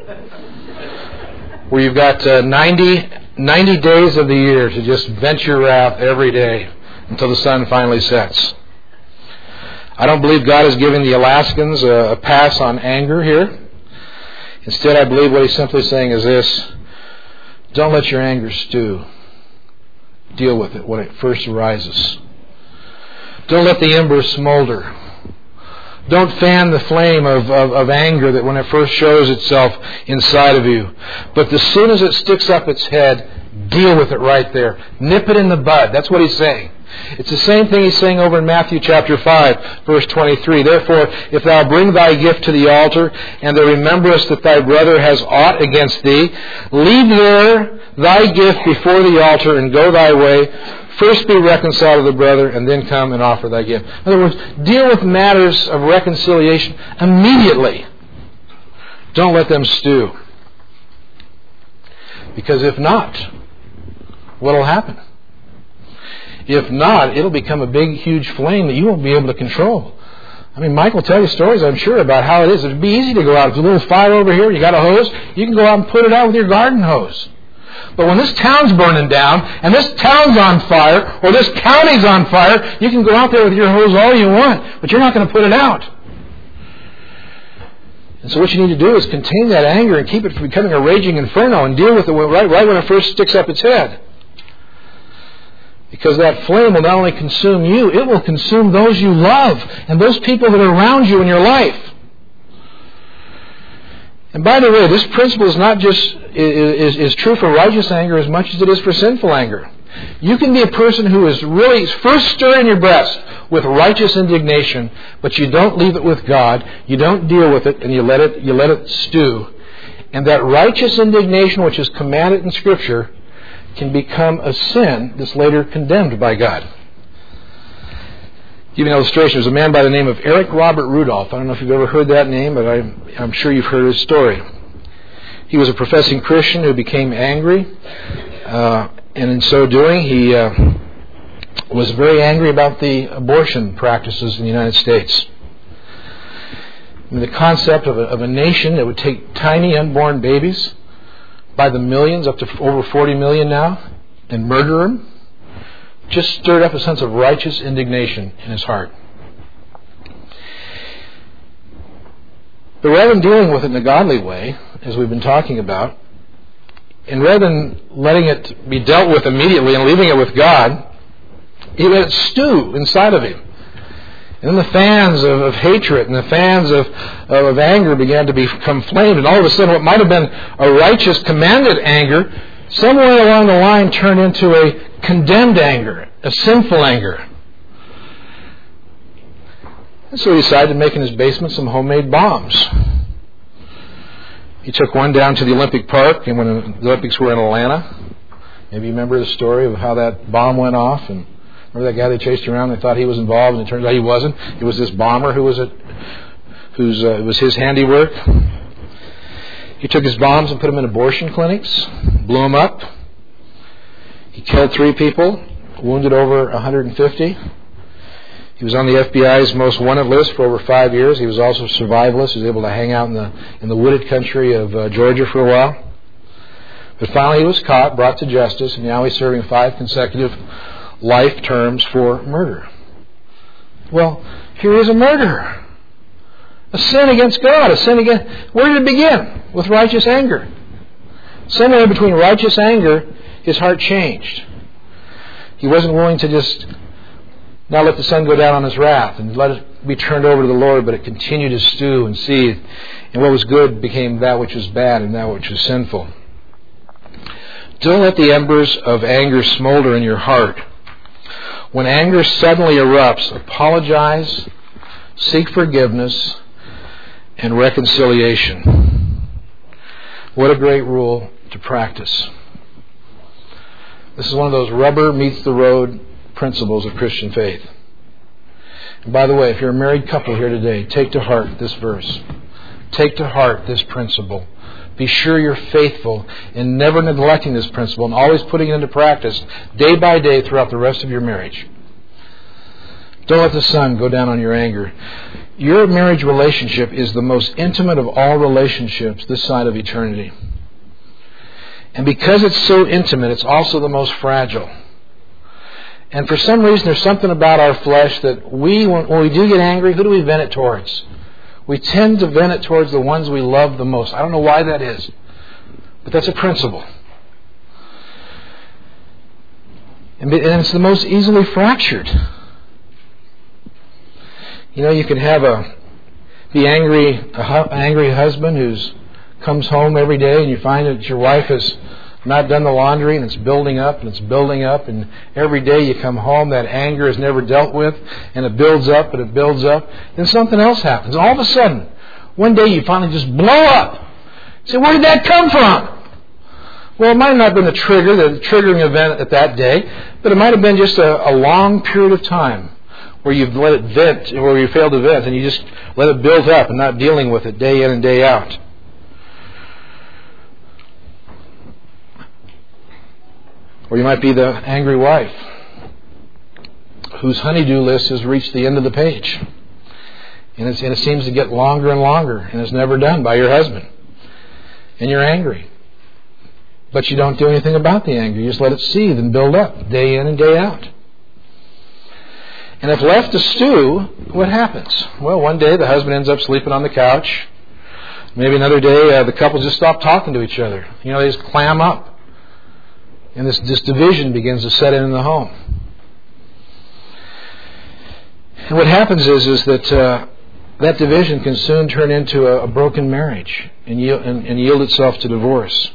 where you've got uh, ninety, ninety days of the year to just vent your wrath every day until the sun finally sets. I don't believe God has given the Alaskans a, a pass on anger here. Instead, I believe what he's simply saying is this: don't let your anger stew. Deal with it when it first arises. Don't let the embers smolder. Don't fan the flame of, of, of anger that when it first shows itself inside of you. But as soon as it sticks up its head, deal with it right there. Nip it in the bud. That's what he's saying. It's the same thing he's saying over in Matthew chapter five, verse twenty-three. Therefore, if thou bring thy gift to the altar, and thou rememberest that thy brother has aught against thee, leave there thy gift before the altar, and go thy way. First be reconciled to the brother, and then come and offer thy gift. In other words, deal with matters of reconciliation immediately. Don't let them stew. Because if not, what will happen? If not, it'll become a big, huge flame that you won't be able to control. I mean, Mike will tell you stories, I'm sure, about how it is. It'd be easy to go out. If there's a little fire over here, you got a hose, you can go out and put it out with your garden hose. But when this town's burning down, and this town's on fire, or this county's on fire, you can go out there with your hose all you want, but you're not going to put it out. And so what you need to do is contain that anger and keep it from becoming a raging inferno and deal with it right, right when it first sticks up its head. Because that flame will not only consume you, it will consume those you love and those people that are around you in your life. And by the way, this principle is not just is, is true for righteous anger as much as it is for sinful anger. You can be a person who is really first stirred in your breast with righteous indignation, but you don't leave it with God, you don't deal with it, and you let it you let it stew. And that righteous indignation, which is commanded in Scripture, can become a sin that's later condemned by God. I'll give you an illustration. There's a man by the name of Eric Robert Rudolph. I don't know if you've ever heard that name, but I'm, I'm sure you've heard his story. He was a professing Christian who became angry, uh, and in so doing, he uh, was very angry about the abortion practices in the United States. I mean, the concept of a, of a nation that would take tiny unborn babies by the millions, up to over forty million now, and murder them, just stirred up a sense of righteous indignation in his heart. But rather than dealing with it in a godly way, as we've been talking about, and rather than letting it be dealt with immediately and leaving it with God, he let it stew inside of him. And then the fans of, of hatred and the fans of, of anger began to become flamed. And all of a sudden, what might have been a righteous, commanded anger, somewhere along the line turned into a condemned anger, a sinful anger. And so he decided to make in his basement some homemade bombs. He took one down to the Olympic Park, and when the Olympics were in Atlanta, maybe you remember the story of how that bomb went off. And remember that guy they chased around? They thought he was involved, and it turns out he wasn't. It was this bomber who was it, whose uh, it was his handiwork. He took his bombs and put them in abortion clinics, blew them up. He killed three people, wounded over one hundred fifty. He was on the F B I's most wanted list for over five years. He was also a survivalist. He was able to hang out in the in the wooded country of uh, Georgia for a while. But finally he was caught, brought to justice, and now he's serving five consecutive life terms for murder. Well, here is a murderer. A sin against God. A sin against... Where did it begin? With righteous anger. Somewhere between righteous anger, his heart changed. He wasn't willing to just not let the sun go down on his wrath and let it be turned over to the Lord, but it continued to stew and seethe. And what was good became that which was bad and that which was sinful. Don't let the embers of anger smolder in your heart. When anger suddenly erupts, apologize, seek forgiveness, and reconciliation. What a great rule to practice. This is one of those rubber meets the road principles of Christian faith. And by the way, if you're a married couple here today, take to heart this verse. Take to heart this principle. Be sure you're faithful in never neglecting this principle and always putting it into practice day by day throughout the rest of your marriage. Don't let the sun go down on your anger. Your marriage relationship is the most intimate of all relationships this side of eternity. And because it's so intimate, it's also the most fragile. And for some reason, there's something about our flesh that we, when we do get angry, who do we vent it towards? We tend to vent it towards the ones we love the most. I don't know why that is, but that's a principle. And it's the most easily fractured. You know, you can have a be angry, a hu- angry husband who's comes home every day, and you find that your wife has not done the laundry, and it's building up, and it's building up, and every day you come home, that anger is never dealt with, and it builds up, and it builds up, then something else happens. And all of a sudden, one day you finally just blow up. You say, where did that come from? Well, it might not have been the trigger, the triggering event at that day, but it might have been just a, a long period of time where you've let it vent, where you failed to vent, and you just let it build up and not dealing with it day in and day out. Or you might be the angry wife whose honey-do list has reached the end of the page. And, it's, and it seems to get longer and longer, and it's never done by your husband. And you're angry. But you don't do anything about the anger. You just let it seethe and build up day in and day out. And if left to stew, what happens? Well, one day the husband ends up sleeping on the couch. Maybe another day uh, the couple just stop talking to each other. You know, they just clam up. And this, this division begins to set in in the home. And what happens is, is that uh, that division can soon turn into a, a broken marriage and yield, and, and yield itself to divorce.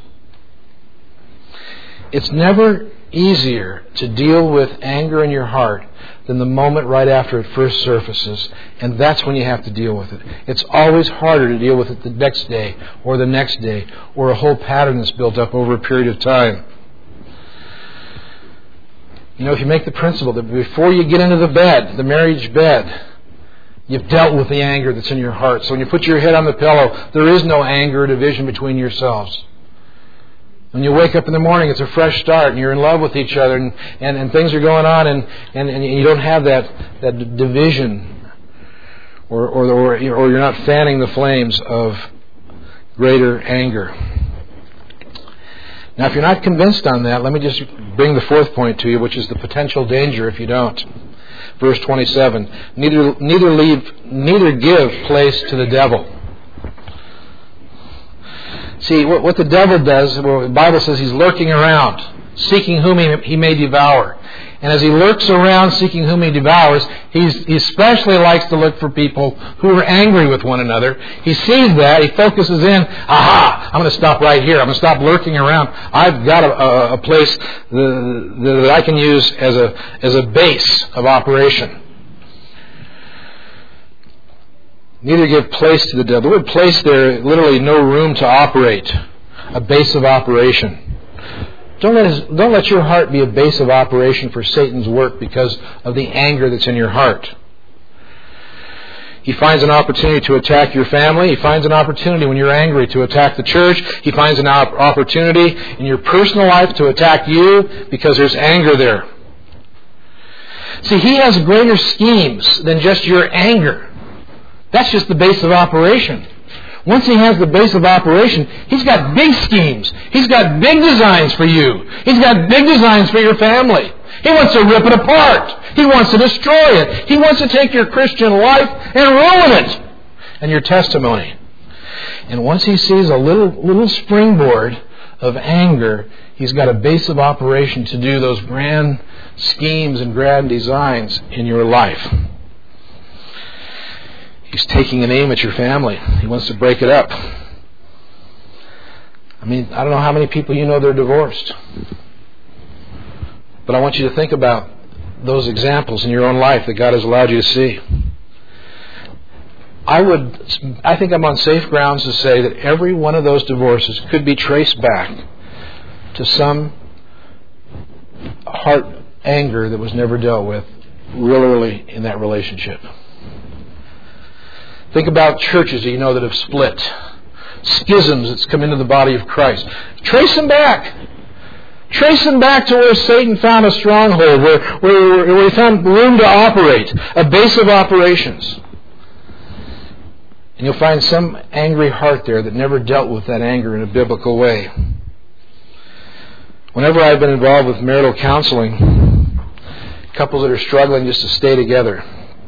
It's never easier to deal with anger in your heart than the moment right after it first surfaces, and that's when you have to deal with it. It's always harder to deal with it the next day or the next day or a whole pattern that's built up over a period of time. You know, if you make the principle that before you get into the bed, the marriage bed, you've dealt with the anger that's in your heart. So when you put your head on the pillow, there is no anger or division between yourselves. When you wake up in the morning, it's a fresh start, and you're in love with each other, and, and, and things are going on, and, and, and you don't have that, that division, or, or, or, or you're not fanning the flames of greater anger. Now, if you're not convinced on that, let me just bring the fourth point to you, which is the potential danger if you don't. Verse twenty-seven, neither, neither, leave, neither give place to the devil. See, what, what the devil does, well, the Bible says he's lurking around, seeking whom he, he may devour. And as he lurks around seeking whom he devours, he's, he especially likes to look for people who are angry with one another. He sees that, he focuses in, aha, I'm going to stop right here. I'm going to stop lurking around. I've got a, a, a place that, that I can use as a, as a base of operation. Neither give place to the devil. The word place there, literally no room to operate. A base of operation. Don't let, his, don't let your heart be a base of operation for Satan's work because of the anger that's in your heart. He finds an opportunity to attack your family. He finds an opportunity when you're angry to attack the church. He finds an op- opportunity in your personal life to attack you because there's anger there. See, he has greater schemes than just your anger. That's just the base of operation. Once he has the base of operation, he's got big schemes. He's got big designs for you. He's got big designs for your family. He wants to rip it apart. He wants to destroy it. He wants to take your Christian life and ruin it and your testimony. And once he sees a little little springboard of anger, he's got a base of operation to do those grand schemes and grand designs in your life. He's taking an aim at your family. He wants to break it up. I mean, I don't know how many people you know that are divorced. But I want you to think about those examples in your own life that God has allowed you to see. I would, I think I'm on safe grounds to say that every one of those divorces could be traced back to some heart anger that was never dealt with real early in that relationship. Think about churches that you know that have split. Schisms that's come into the body of Christ. Trace them back. Trace them back to where Satan found a stronghold, where, where, where he found room to operate, a base of operations. And you'll find some angry heart there that never dealt with that anger in a biblical way. Whenever I've been involved with marital counseling, couples that are struggling just to stay together,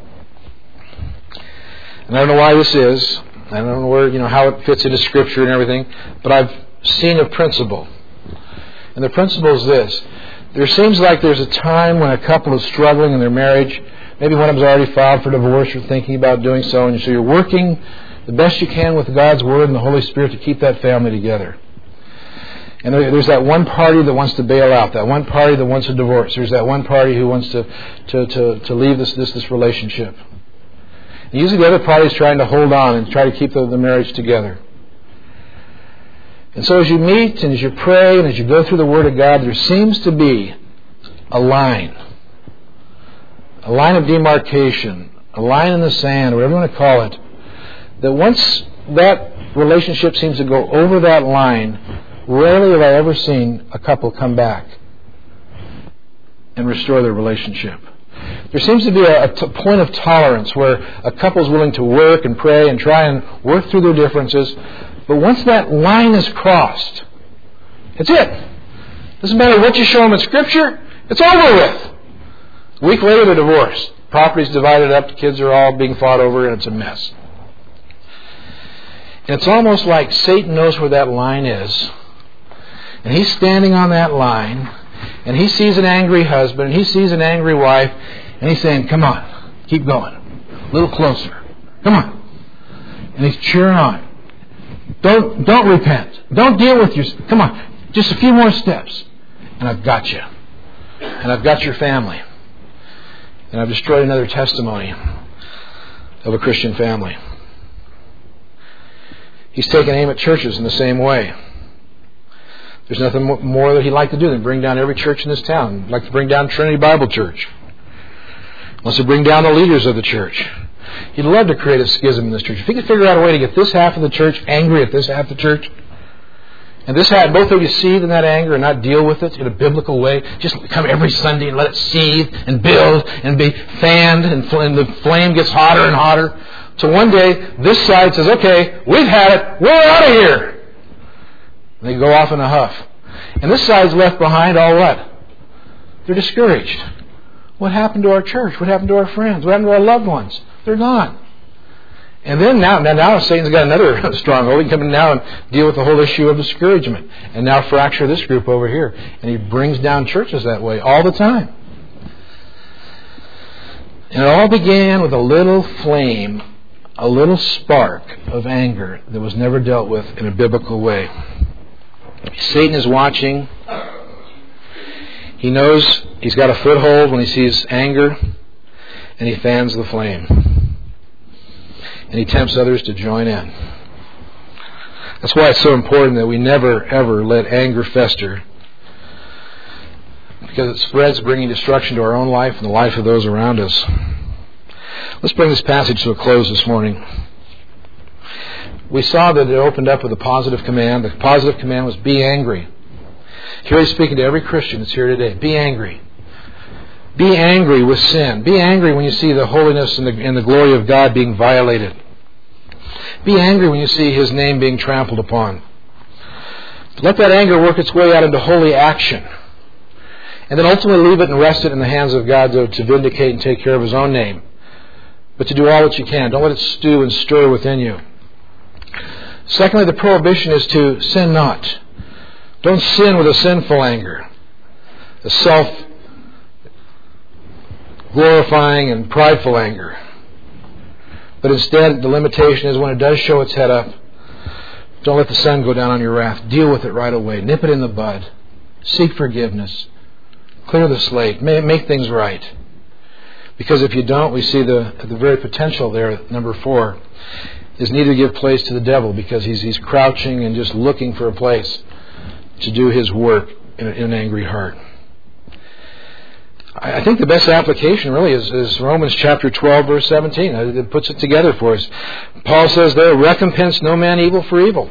and I don't know why this is. I don't know where, you know, how it fits into Scripture and everything. But I've seen a principle. And the principle is this. There seems like there's a time when a couple is struggling in their marriage. Maybe one of them's already filed for divorce or thinking about doing so. And so you're working the best you can with God's Word and the Holy Spirit to keep that family together. And there's that one party that wants to bail out, that one party that wants a divorce. There's that one party who wants to to, to, to leave this, this this relationship. And usually the other party is trying to hold on and try to keep the, the marriage together. And so as you meet and as you pray and as you go through the Word of God, there seems to be a line. A line of demarcation, a line in the sand, whatever you want to call it, that once that relationship seems to go over that line, rarely have I ever seen a couple come back and restore their relationship. There seems to be a, a t- point of tolerance where a couple is willing to work and pray and try and work through their differences, but once that line is crossed, it's it. Doesn't matter what you show them in Scripture, it's over with. A week later, they're divorced. Property's divided up, the kids are all being fought over, and it's a mess. And it's almost like Satan knows where that line is, and he's standing on that line, and he sees an angry husband, and he sees an angry wife, and he's saying, come on, keep going. A little closer. Come on. And he's cheering on. Don't don't repent. Don't deal with your... Come on. Just a few more steps. And I've got you. And I've got your family. And I've destroyed another testimony of a Christian family. He's taken aim at churches in the same way. There's nothing more that he'd like to do than bring down every church in this town. He'd like to bring down Trinity Bible Church. He wants to bring down the leaders of the church. He'd love to create a schism in this church. If he could figure out a way to get this half of the church angry at this half of the church, and this half, both of you seethe in that anger and not deal with it in a biblical way, just come every Sunday and let it seethe and build and be fanned, and, and the flame gets hotter and hotter. So one day, this side says, okay, we've had it, we're out of here. And they go off in a huff. And this side's left behind all what? They're discouraged. What happened to our church? What happened to our friends? What happened to our loved ones? They're gone. And then now, now, now Satan's got another stronghold. He can come in now and deal with the whole issue of discouragement. And now fracture this group over here. And he brings down churches that way all the time. And it all began with a little flame, a little spark of anger that was never dealt with in a biblical way. Satan is watching. He knows he's got a foothold when he sees anger, and he fans the flame. And he tempts others to join in. That's why it's so important that we never, ever let anger fester, because it spreads, bringing destruction to our own life and the life of those around us. Let's bring this passage to a close this morning. We saw that it opened up with a positive command. The positive command was be angry. Here he's speaking to every Christian that's here today. Be angry. Be angry with sin. Be angry when you see the holiness and the, and the glory of God being violated. Be angry when you see His name being trampled upon. Let that anger work its way out into holy action. And then ultimately leave it and rest it in the hands of God to, to vindicate and take care of His own name. But to do all that you can. Don't let it stew and stir within you. Secondly, the prohibition is to sin not. Don't sin with a sinful anger. A self-glorifying and prideful anger. But instead, the limitation is when it does show its head up, don't let the sun go down on your wrath. Deal with it right away. Nip it in the bud. Seek forgiveness. Clear the slate. Make things right. Because if you don't, we see the the very potential there, number four, is need to give place to the devil, because he's he's crouching and just looking for a place to do his work in, a, in an angry heart. I, I think the best application really is, is Romans chapter twelve, verse seventeen. It puts it together for us. Paul says there, recompense no man evil for evil.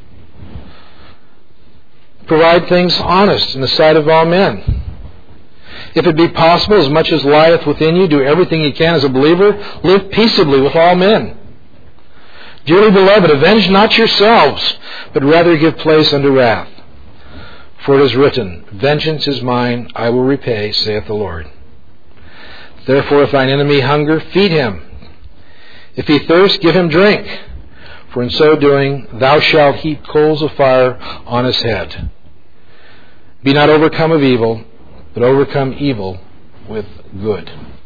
Provide things honest in the sight of all men. If it be possible, as much as lieth within you, do everything you can as a believer. Live peaceably with all men. Dearly beloved, avenge not yourselves, but rather give place unto wrath. For it is written, vengeance is mine, I will repay, saith the Lord. Therefore, if thine enemy hunger, feed him. If he thirst, give him drink. For in so doing, thou shalt heap coals of fire on his head. Be not overcome of evil, but overcome evil with good.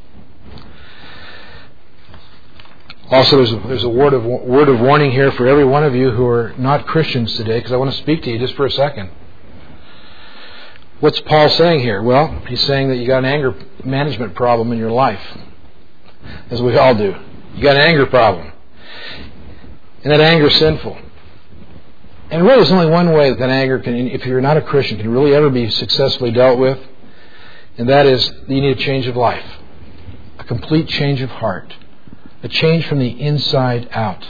Also, there's a, there's a word of word of warning here for every one of you who are not Christians today, because I want to speak to you just for a second. What's Paul saying here? Well, he's saying that you got an anger management problem in your life, as we all do. You got an anger problem. And that anger is sinful. And really there's only one way that that anger can, if you're not a Christian, can really ever be successfully dealt with. And that is, you need a change of life. A complete change of heart. A change from the inside out.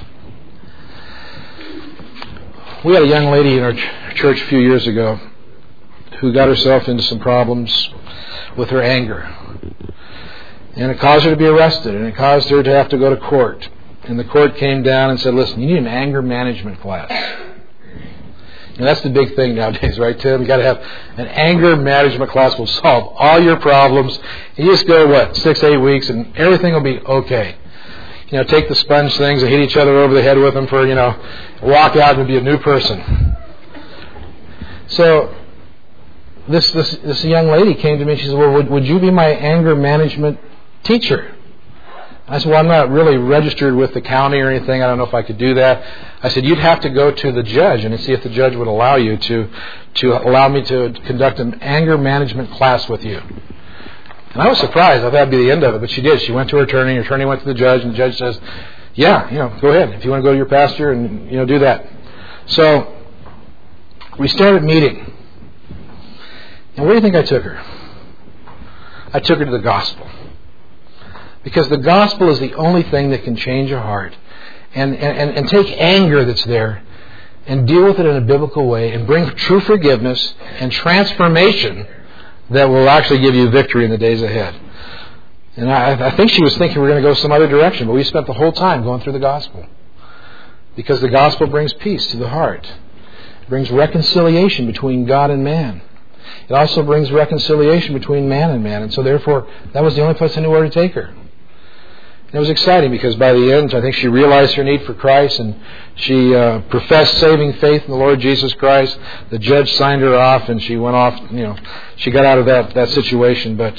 We had a young lady in our ch- church a few years ago who got herself into some problems with her anger. And it caused her to be arrested, and it caused her to have to go to court. And the court came down and said, listen, you need an anger management class. And that's the big thing nowadays, right, Tim? You've got to have an anger management class will solve all your problems. You just go, what, six, eight weeks, and everything will be okay. You know, take the sponge things and hit each other over the head with them for, you know, walk out and be a new person. So this this this young lady came to me and she said, well, would, would you be my anger management teacher? I said, well, I'm not really registered with the county or anything. I don't know if I could do that. I said, you'd have to go to the judge and see if the judge would allow you to, to allow me to conduct an anger management class with you. And I was surprised. I thought that'd be the end of it, but she did. She went to her attorney. Her attorney went to the judge, and the judge says, yeah, you know, go ahead. If you want to go to your pastor and, you know, do that. So we started meeting. And where do you think I took her? I took her to the gospel. Because the gospel is the only thing that can change a heart and, and, and take anger that's there and deal with it in a biblical way and bring true forgiveness and transformation that will actually give you victory in the days ahead. And I, I think she was thinking we we're going to go some other direction, but we spent the whole time going through the gospel. Because the gospel brings peace to the heart. It brings reconciliation between God and man. It also brings reconciliation between man and man. And so therefore, that was the only place I knew where to take her. And it was exciting because by the end, I think she realized her need for Christ and she uh, professed saving faith in the Lord Jesus Christ. The judge signed her off and she went off, you know, she got out of that, that situation. But,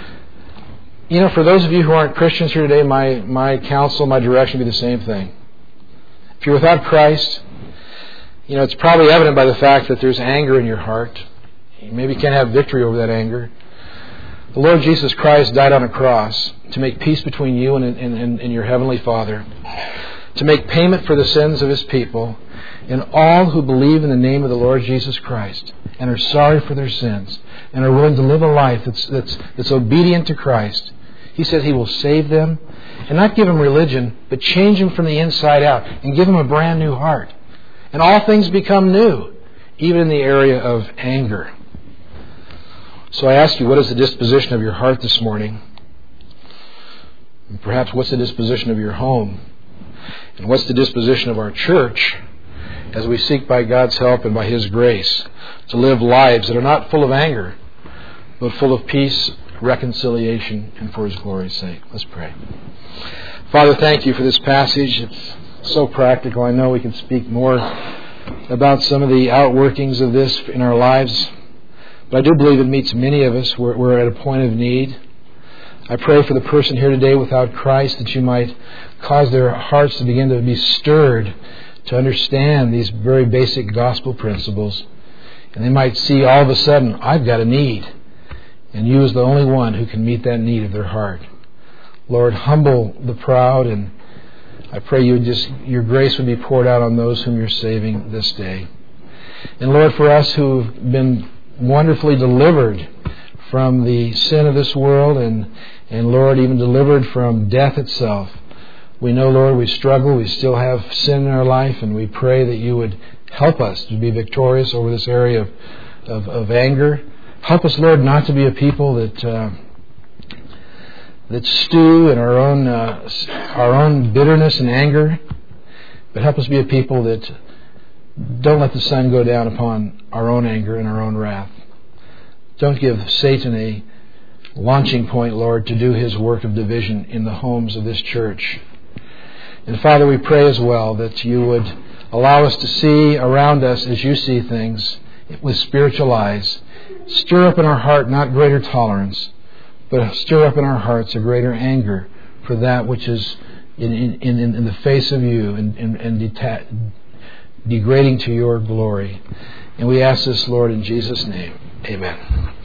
you know, for those of you who aren't Christians here today, my, my counsel, my direction would be the same thing. If you're without Christ, you know, it's probably evident by the fact that there's anger in your heart. You maybe can't have victory over that anger. The Lord Jesus Christ died on a cross to make peace between you and, and, and your Heavenly Father, to make payment for the sins of His people, and all who believe in the name of the Lord Jesus Christ and are sorry for their sins and are willing to live a life that's, that's, that's obedient to Christ. He said He will save them and not give them religion, but change them from the inside out and give them a brand new heart. And all things become new, even in the area of anger. So I ask you, what is the disposition of your heart this morning? And perhaps what's the disposition of your home? And what's the disposition of our church as we seek by God's help and by His grace to live lives that are not full of anger, but full of peace, reconciliation, and for His glory's sake? Let's pray. Father, thank You for this passage. It's so practical. I know we can speak more about some of the outworkings of this in our lives. But I do believe it meets many of us. We're, we're at a point of need. I pray for the person here today without Christ that You might cause their hearts to begin to be stirred to understand these very basic gospel principles. And they might see all of a sudden, I've got a need. And You is the only one who can meet that need of their heart. Lord, humble the proud, and I pray You would just, Your grace would be poured out on those whom You're saving this day. And Lord, for us who've been wonderfully delivered from the sin of this world and, and Lord, even delivered from death itself. We know, Lord, we struggle. We still have sin in our life, and we pray that You would help us to be victorious over this area of, of, of anger. Help us, Lord, not to be a people that uh, that stew in our own uh, our own bitterness and anger, but help us be a people that don't let the sun go down upon our own anger and our own wrath. Don't give Satan a launching point, Lord, to do his work of division in the homes of this church. And Father, we pray as well that You would allow us to see around us as You see things with spiritual eyes. Stir up in our heart not greater tolerance, but stir up in our hearts a greater anger for that which is in, in, in, in the face of You and, and, and deta- degrading to Your glory. And we ask this, Lord, in Jesus' name. Amen.